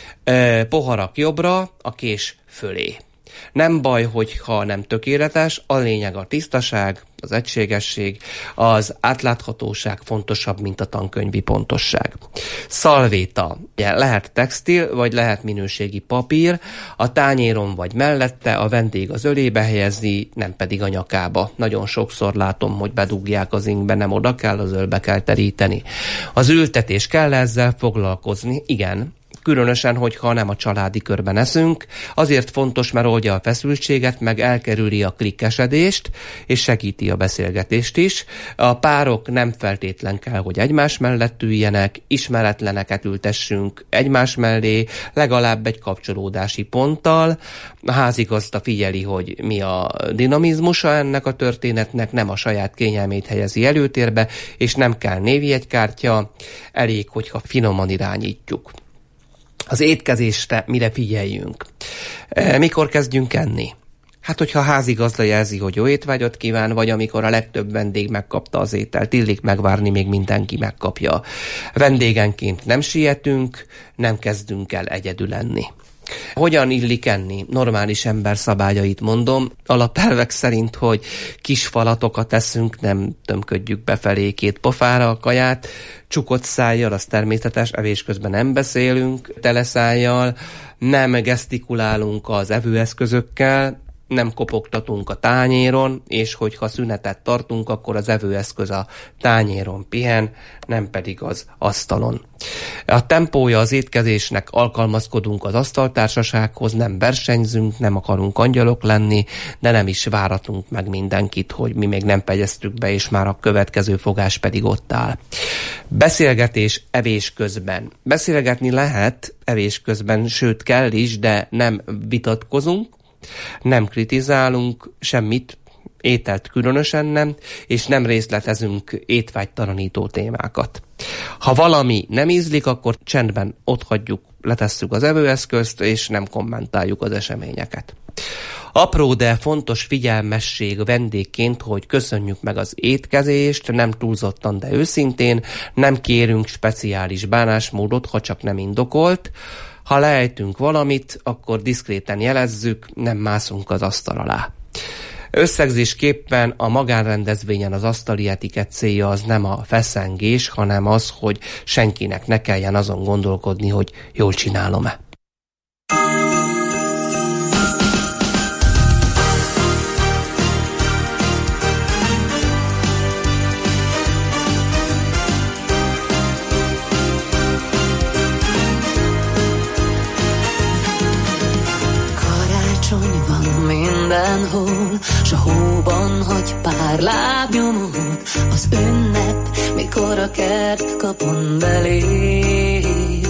E, poharak jobbra, a kés fölé. Nem baj, hogyha nem tökéletes, a lényeg a tisztaság, az egységesség, az átláthatóság fontosabb, mint a tankönyvi pontosság. Szalvéta. Lehet textil, vagy lehet minőségi papír, a tányéron vagy mellette, a vendég az ölébe helyezi, nem pedig a nyakába. Nagyon sokszor látom, hogy bedugják az inkbe, nem oda kell, az ölbe kell teríteni. Az ültetés, kell ezzel foglalkozni? Igen. Különösen, hogyha nem a családi körben eszünk, azért fontos, mert oldja a feszültséget, meg elkerüli a klikkesedést, és segíti a beszélgetést is. A párok nem feltétlen kell, hogy egymás mellett üljenek, ismeretleneket ültessünk egymás mellé, legalább egy kapcsolódási ponttal. A házigazda figyeli, hogy mi a dinamizmusa ennek a történetnek, nem a saját kényelmét helyezi előtérbe, és nem kell névjegykártya, elég, hogyha finoman irányítjuk. Az étkezésre mire figyeljünk? Mikor kezdjünk enni? Hát, hogyha a házigazda jelzi, hogy jó étvágyat kíván, vagy amikor a legtöbb vendég megkapta az ételt, illik megvárni, még mindenki megkapja. Vendégenként nem sietünk, nem kezdünk el egyedül enni. Hogyan illik enni? Normális ember szabályait mondom. Alapelvek szerint, hogy kis falatokat eszünk, nem tömködjük befelé két pofára a kaját, csukott szájjal, az természetes, evés közben nem beszélünk, tele szájjal, nem gesztikulálunk az evőeszközökkel, nem kopogtatunk a tányéron, és hogyha szünetet tartunk, akkor az evőeszköz a tányéron pihen, nem pedig az asztalon. A tempója az étkezésnek, alkalmazkodunk az asztaltársasághoz, nem versenyzünk, nem akarunk angyalok lenni, de nem is váratunk meg mindenkit, hogy mi még nem pegyeztük be, és már a következő fogás pedig ott áll. Beszélgetés evés közben. Beszélgetni lehet evés közben, sőt kell is, de nem vitatkozunk, nem kritizálunk semmit, ételt különösen nem, és nem részletezünk étvágytalanító témákat. Ha valami nem ízlik, akkor csendben otthagyjuk, letesszük az evőeszközt, és nem kommentáljuk az eseményeket. Apró, de fontos figyelmesség vendégként, hogy köszönjük meg az étkezést, nem túlzottan, de őszintén, nem kérünk speciális bánásmódot, ha csak nem indokolt. Ha leejtünk valamit, akkor diszkréten jelezzük, nem mászunk az asztal alá. Összegzésképpen a magánrendezvényen az asztali etikett célja az nem a feszengés, hanem az, hogy senkinek ne kelljen azon gondolkodni, hogy jól csinálom-e. Mindenhol, s a hóban hagy pár lábnyomot, az ünnep, mikor a kert kapon belép.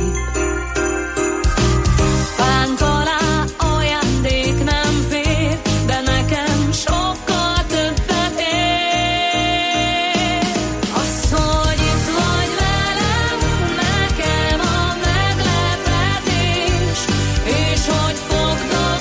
Fánk alá ajándék nem fér, de nekem sokkal többet ér. Az, hogy itt vagy velem, nekem a meglepetés, és hogy fognak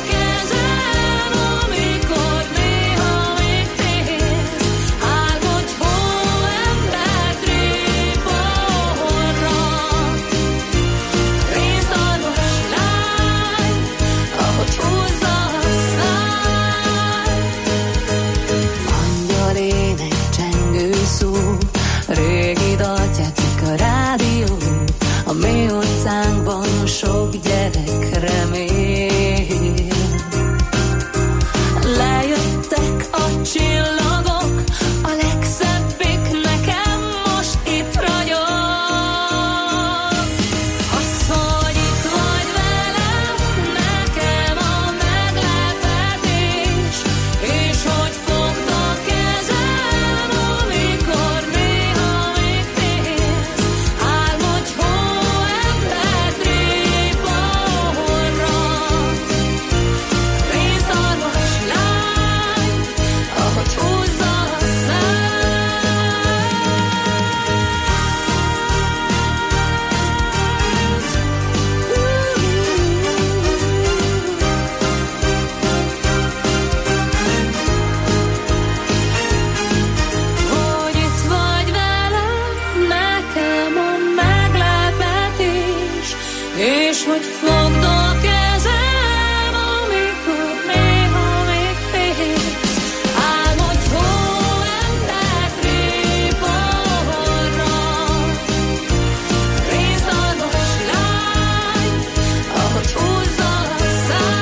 régi dalt játszik a rádió, a mi utcánkban sok gyerek remél. Lejöttek a csillagok, a legszebbik nekem most itt ragyog. Az, hogy itt vagy velem, nekem a meglepetés, és hogy fognak kezem, amikor néha még félsz. Álmodj hóember tréborra, részarvas lány, ahogy húzza a szád. Hogy itt vagy velem, nekem a meglepetés, és hogy fogd a kezem, amikor néha még félsz. Álmodj hóember tréborra, részarvas lány, ahogy húzza a szád.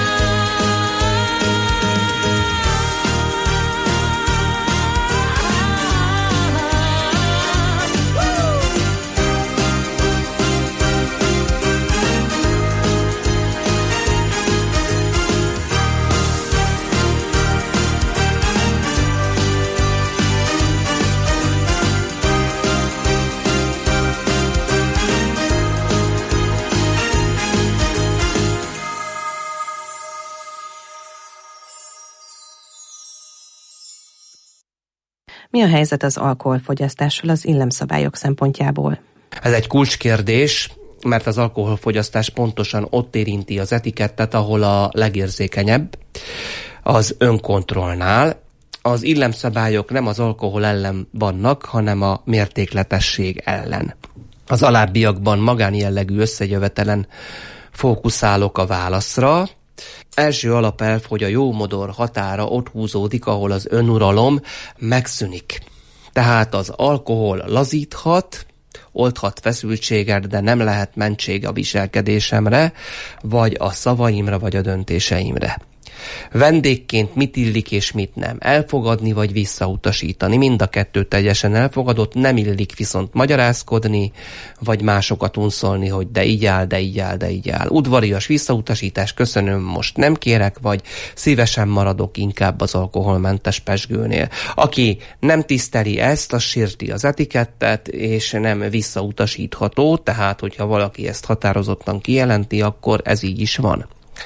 Mi a helyzet az alkoholfogyasztással az illemszabályok szempontjából? Ez egy kulcskérdés, mert az alkoholfogyasztás pontosan ott érinti az etikettet, ahol a legérzékenyebb, az önkontrollnál. Az illemszabályok nem az alkohol ellen vannak, hanem a mértékletesség ellen. Az alábbiakban magánjellegű összejövetelen fókuszálok a válaszra. Első alapelv, hogy a jómodor határa ott húzódik, ahol az önuralom megszűnik. Tehát az alkohol lazíthat, oldhat feszültséget, de nem lehet mentség a viselkedésemre, vagy a szavaimra, vagy a döntéseimre. Vendégként mit illik és mit nem. Elfogadni vagy visszautasítani. Mind a kettő teljesen elfogadott, nem illik viszont magyarázkodni, vagy másokat unszolni, hogy de így áll, de így áll, de így áll. Udvarias visszautasítás, köszönöm, most nem kérek, vagy szívesen maradok inkább az alkoholmentes pezsgőnél. Aki nem tiszteli ezt, az sérti az etikettet, és nem visszautasítható, tehát hogyha valaki ezt határozottan kijelenti, akkor ez így is van.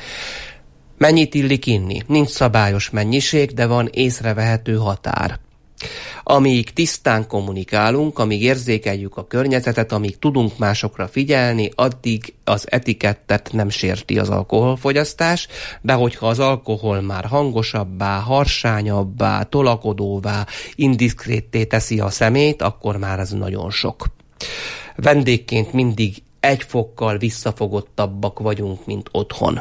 Mennyit illik inni? Nincs szabályos mennyiség, de van észrevehető határ. Amíg tisztán kommunikálunk, amíg érzékeljük a környezetet, amíg tudunk másokra figyelni, addig az etikettet nem sérti az alkoholfogyasztás, de hogyha az alkohol már hangosabbá, harsányabbá, tolakodóvá, indiszkrétté teszi a szemét, akkor már ez nagyon sok. Vendégként mindig egy fokkal visszafogottabbak vagyunk, mint otthon.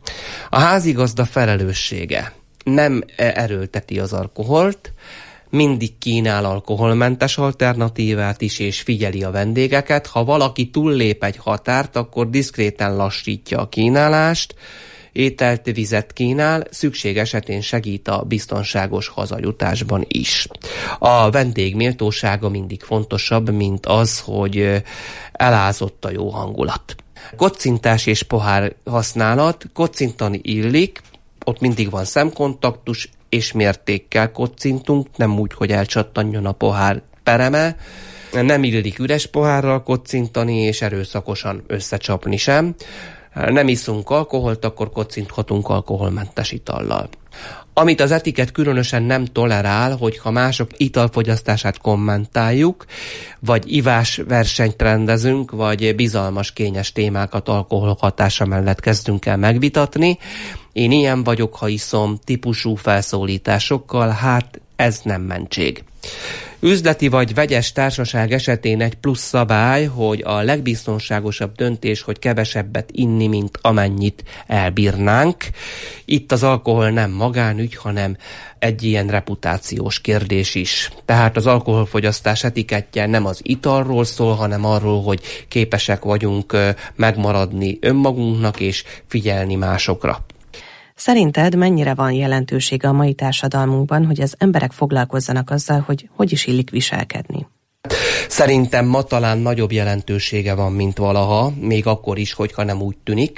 A házigazda felelőssége nem erőlteti az alkoholt, mindig kínál alkoholmentes alternatívát is, és figyeli a vendégeket. Ha valaki túllép egy határt, akkor diszkréten lassítja a kínálást, ételt, vizet kínál, szükség esetén segít a biztonságos hazajutásban is. A vendég méltósága mindig fontosabb, mint az, hogy elázott a jó hangulat. Kocintás és pohár használat, kocintani illik, ott mindig van szemkontaktus, és mértékkel kocintunk, nem úgy, hogy elcsattanjon a pohár pereme. Nem illik üres pohárral kocintani, és erőszakosan összecsapni sem. Nem iszunk alkoholt, akkor kocinthatunk alkoholmentes itallal. Amit az etikett különösen nem tolerál, hogyha mások italfogyasztását kommentáljuk, vagy ivásversenyt rendezünk, vagy bizalmas, kényes témákat alkohol hatása mellett kezdünk el megvitatni. Én ilyen vagyok, ha iszom, típusú felszólításokkal, hát ez nem mentség. Üzleti vagy vegyes társaság esetén egy plusz szabály, hogy a legbiztonságosabb döntés, hogy kevesebbet inni, mint amennyit elbírnánk. Itt az alkohol nem magánügy, hanem egy ilyen reputációs kérdés is. Tehát az alkoholfogyasztás etikettje nem az italról szól, hanem arról, hogy képesek vagyunk megmaradni önmagunknak és figyelni másokra. Szerinted mennyire van jelentősége a mai társadalmunkban, hogy az emberek foglalkozzanak azzal, hogy hogy is illik viselkedni? Szerintem ma talán nagyobb jelentősége van, mint valaha, még akkor is, hogyha nem úgy tűnik,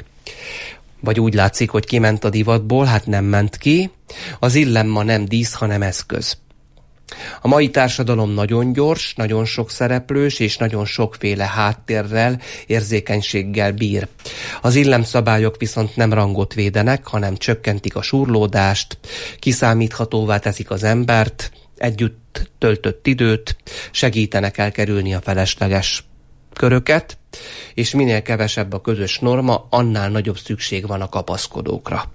vagy úgy látszik, hogy kiment a divatból, hát nem ment ki. Az illem ma nem dísz, hanem eszköz. A mai társadalom nagyon gyors, nagyon sok szereplős és nagyon sokféle háttérrel, érzékenységgel bír. Az illemszabályok viszont nem rangot védenek, hanem csökkentik a surlódást, kiszámíthatóvá teszik az embert, együtt töltött időt, segítenek elkerülni a felesleges köröket, és minél kevesebb a közös norma, annál nagyobb szükség van a kapaszkodókra.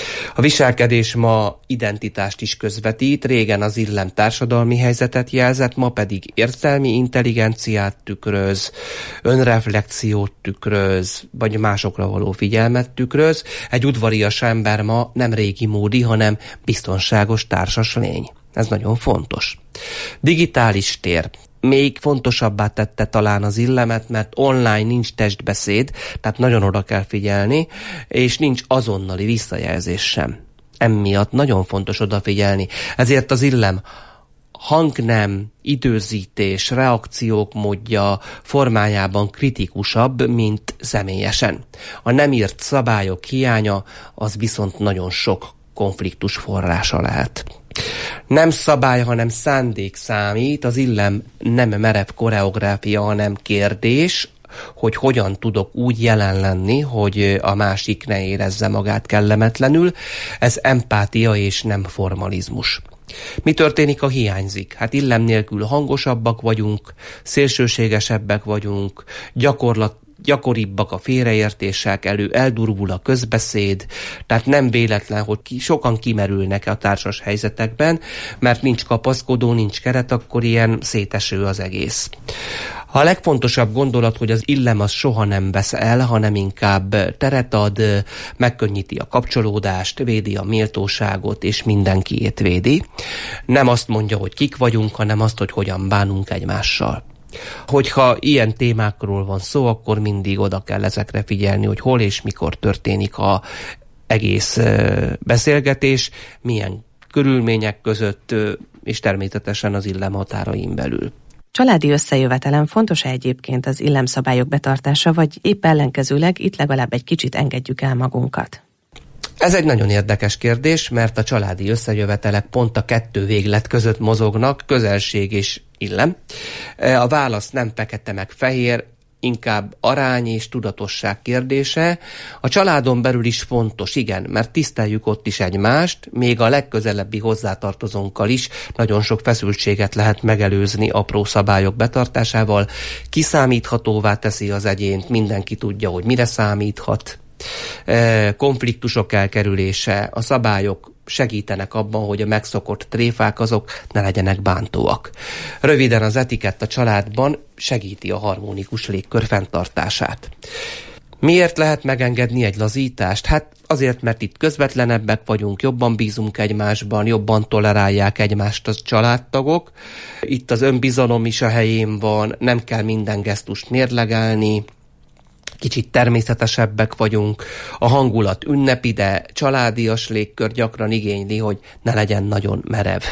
A viselkedés ma identitást is közvetít, régen az illem társadalmi helyzetet jelzett, ma pedig érzelmi intelligenciát tükröz, önreflexiót tükröz, vagy másokra való figyelmet tükröz. Egy udvarias ember ma nem régi módi, hanem biztonságos társas lény. Ez nagyon fontos. Digitális tér. Még fontosabbá tette talán az illemet, mert online nincs testbeszéd, tehát nagyon oda kell figyelni, és nincs azonnali visszajelzés sem. Emiatt nagyon fontos odafigyelni. Ezért az illem hangnem, időzítés, reakciók módja formájában kritikusabb, mint személyesen. A nem írt szabályok hiánya az viszont nagyon sok konfliktus forrása lehet. Nem szabály, hanem szándék számít, az illem nem merev koreográfia, hanem kérdés, hogy hogyan tudok úgy jelen lenni, hogy a másik ne érezze magát kellemetlenül. Ez empátia és nem formalizmus. Mi történik, ha hiányzik? Hát illem nélkül hangosabbak vagyunk, szélsőségesebbek vagyunk, gyakorlat gyakoribbak a félreértések, elő eldurvul a közbeszéd, tehát nem véletlen, hogy ki, sokan kimerülnek a társas helyzetekben, mert nincs kapaszkodó, nincs keret, akkor ilyen széteső az egész. A legfontosabb gondolat, hogy az illem az soha nem vesz el, hanem inkább teret ad, megkönnyíti a kapcsolódást, védi a méltóságot, és mindenkiét védi. Nem azt mondja, hogy kik vagyunk, hanem azt, hogy hogyan bánunk egymással. Hogyha ilyen témákról van szó, akkor mindig oda kell ezekre figyelni, hogy hol és mikor történik a egész beszélgetés, milyen körülmények között, és természetesen az illem határain belül. Családi összejövetelen fontos-e egyébként az illemszabályok betartása, vagy épp ellenkezőleg itt legalább egy kicsit engedjük el magunkat? Ez egy nagyon érdekes kérdés, mert a családi összejövetelek pont a kettő véglet között mozognak, közelség és illem. A válasz nem fekete meg fehér, inkább arány és tudatosság kérdése. A családon belül is fontos, igen, mert tiszteljük ott is egymást, még a legközelebbi hozzátartozónkkal is nagyon sok feszültséget lehet megelőzni apró szabályok betartásával. Kiszámíthatóvá teszi az egyént, mindenki tudja, hogy mire számíthat. Konfliktusok elkerülése, a szabályok segítenek abban, hogy a megszokott tréfák azok ne legyenek bántóak. Röviden az etikett a családban segíti a harmonikus légkör fenntartását. Miért lehet megengedni egy lazítást? Hát azért, mert itt közvetlenebbek vagyunk, jobban bízunk egymásban, jobban tolerálják egymást a családtagok. Itt az önbizalom is a helyén van, nem kell minden gesztust mérlegelni, kicsit természetesebbek vagyunk, a hangulat ünnepi, de családias légkör gyakran igényli, hogy ne legyen nagyon merev.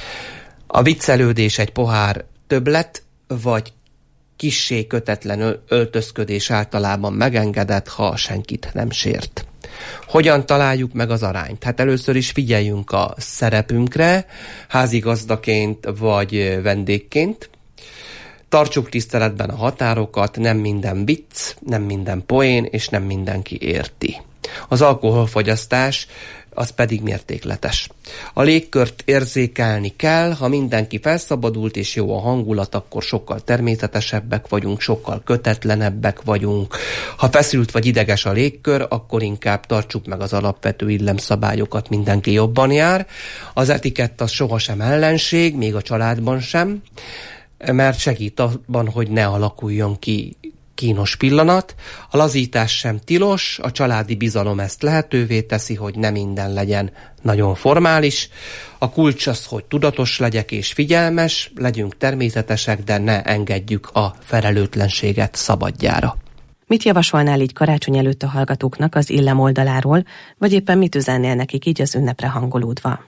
A viccelődés egy pohár többlet, vagy kissé kötetlen öltözködés általában megengedett, ha senkit nem sért. Hogyan találjuk meg az arányt? Hát először is figyeljünk a szerepünkre, házigazdaként vagy vendégként. Tartsuk tiszteletben a határokat, nem minden vicc, nem minden poén, és nem mindenki érti. Az alkoholfogyasztás az pedig mértékletes. A légkört érzékelni kell, ha mindenki felszabadult és jó a hangulat, akkor sokkal természetesebbek vagyunk, sokkal kötetlenebbek vagyunk. Ha feszült vagy ideges a légkör, akkor inkább tartsuk meg az alapvető illemszabályokat, mindenki jobban jár. Az etikett az sohasem ellenség, még a családban sem, mert segít abban, hogy ne alakuljon ki kínos pillanat. A lazítás sem tilos, a családi bizalom ezt lehetővé teszi, hogy ne minden legyen nagyon formális. A kulcs az, hogy tudatos legyek és figyelmes, legyünk természetesek, de ne engedjük a felelőtlenséget szabadjára. Mit javasolnál így karácsony előtt a hallgatóknak az illem oldaláról, vagy éppen mit üzennél nekik így az ünnepre hangolódva?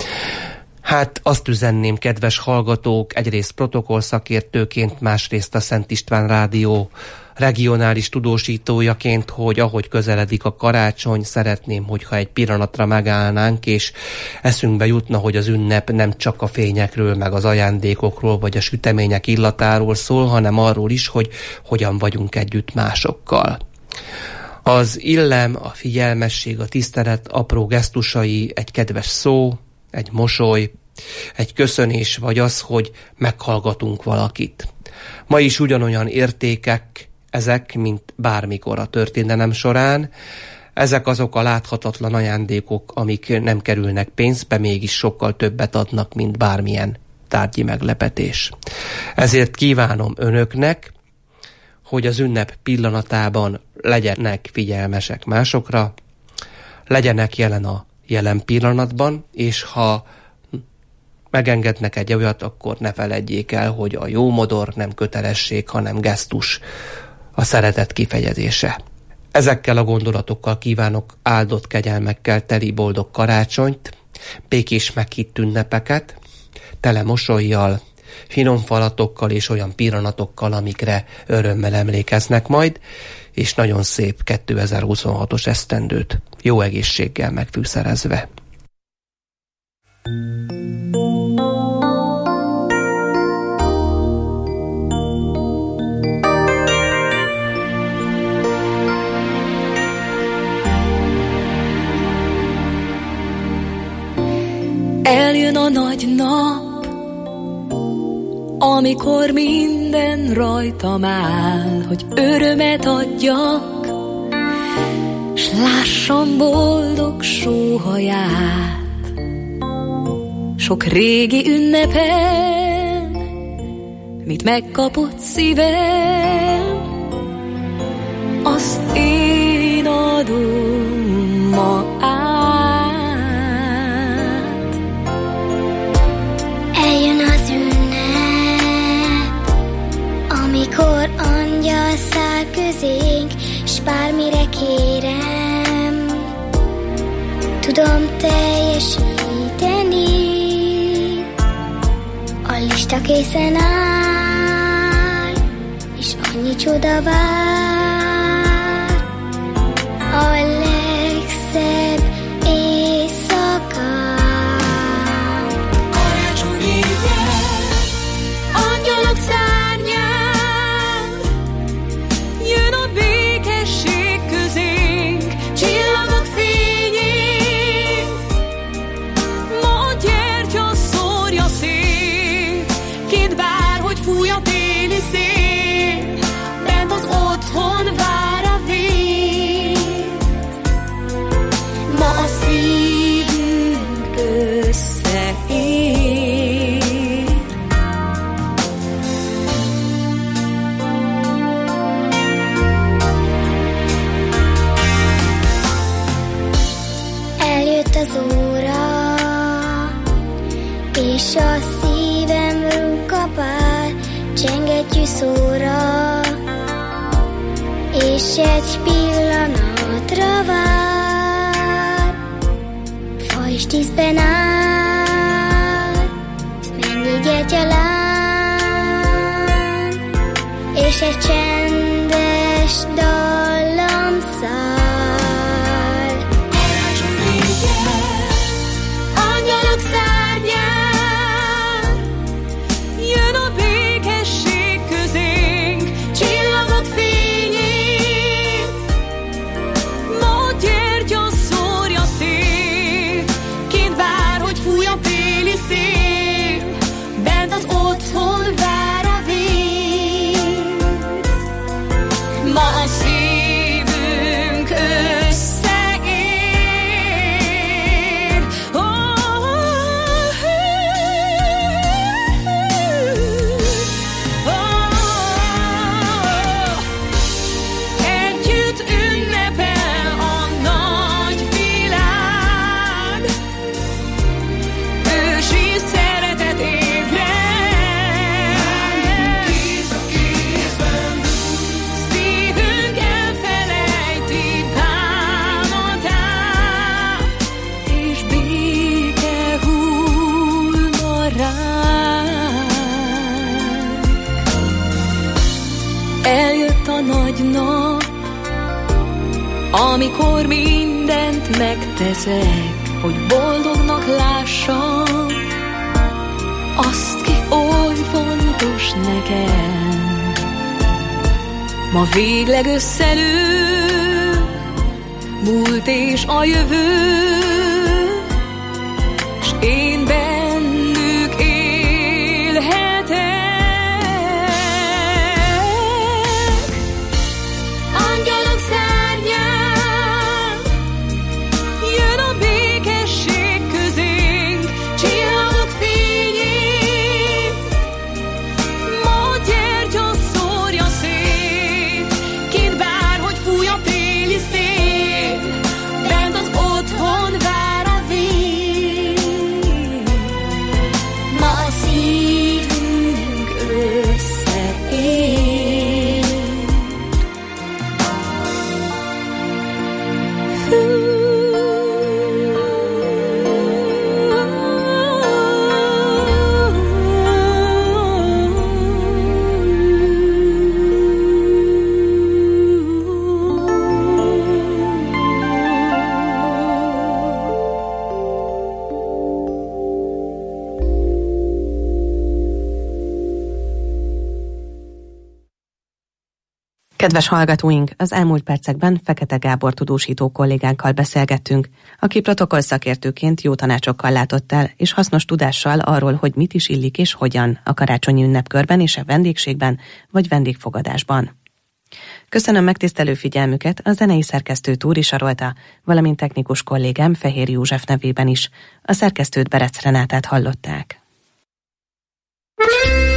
Hát azt üzenném, kedves hallgatók, egyrészt protokollszakértőként, másrészt a Szent István Rádió regionális tudósítójaként, hogy ahogy közeledik a karácsony, szeretném, hogyha egy pillanatra megállnánk, és eszünkbe jutna, hogy az ünnep nem csak a fényekről, meg az ajándékokról, vagy a sütemények illatáról szól, hanem arról is, hogy hogyan vagyunk együtt másokkal. Az illem, a figyelmesség, a tisztelet apró gesztusai, egy kedves szó, egy mosoly, egy köszönés, vagy az, hogy meghallgatunk valakit. Ma is ugyanolyan értékek ezek, mint bármikor a történelem során. Ezek azok a láthatatlan ajándékok, amik nem kerülnek pénzbe, mégis sokkal többet adnak, mint bármilyen tárgyi meglepetés. Ezért kívánom önöknek, hogy az ünnep pillanatában legyenek figyelmesek másokra, legyenek jelen a jelen pillanatban, és ha megengednek egy olyat, akkor ne feledjék el, hogy a jó modor nem kötelesség, hanem gesztus, a szeretet kifejezése. Ezekkel a gondolatokkal kívánok áldott kegyelmekkel teli boldog karácsonyt, békés meghitt ünnepeket, tele mosollyal, finom falatokkal és olyan pillanatokkal, amikre örömmel emlékeznek majd, és nagyon szép kétezer-huszonhatos esztendőt, jó egészséggel megfűszerezve. Eljön a nagy nap, amikor minden rajtam áll, hogy örömet adjak, s lássam boldog sóhaját. Sok régi ünnepen, mit megkapott szívem, azt én adom ma át. Eljön az ünnep, amikor angyal száll közénk, s bármire kérem, tudom teljesíteni. A lista készen áll, és annyi csoda vár. A legszebb éjszakán. Karácsonyi jel, angyalok szárnyán, jön a békesség közénk, csillagok fényén. Ma a gyertya szórja szét, kint vár, hogy fúj a téli szél, bent az otthon vár a vég. Ma a szívünk összeér. Eljött az óra, és a szívem rúgkapál, csengettyű szóra, és egy pillanatra vár. Fa is tízben áll, mennyi gyertyalán, és egy csendes dallam száll. Karácsonyi jel, angyalok szárnyán, jön a békesség közénk, csillagok fényén. Ma a gyertya szórja szét, kint vár, hogy fúj a téli szél, bent az otthon vár a vég. Ma a szívünk összeér. Oh, együtt ünnepel a nagy világ, ősi szeretet ébred. Kéz a kézben, szívünk elfelejti bánatát, és béke hullna ránk. Eljött a nagy nap, amikor mindent megteszek, hogy boldognak lássam azt, ki oly fontos nekem. Ma végleg összelő múlt és a jövő, s én bennük élhetek. Angyalok szárnyán, jön a békesség közénk, csillagok fényén. Ma a gyertya szórja szét, kint vár, hogy fúj a téli szél, bent az otthon vár a vég. Ma a szívünk összeér. Kedves hallgatóink, az elmúlt percekben Fekete Gábor tudósító kollégánkkal beszélgettünk, aki protokoll szakértőként jó tanácsokkal látott el, és hasznos tudással arról, hogy mit is illik és hogyan a karácsonyi ünnepkörben és a vendégségben vagy vendégfogadásban. Köszönöm megtisztelő figyelmüket, a zenei szerkesztő Túri Sarolta, valamint technikus kollégám Fehér József nevében is. A szerkesztőt, Berec Renátát hallották.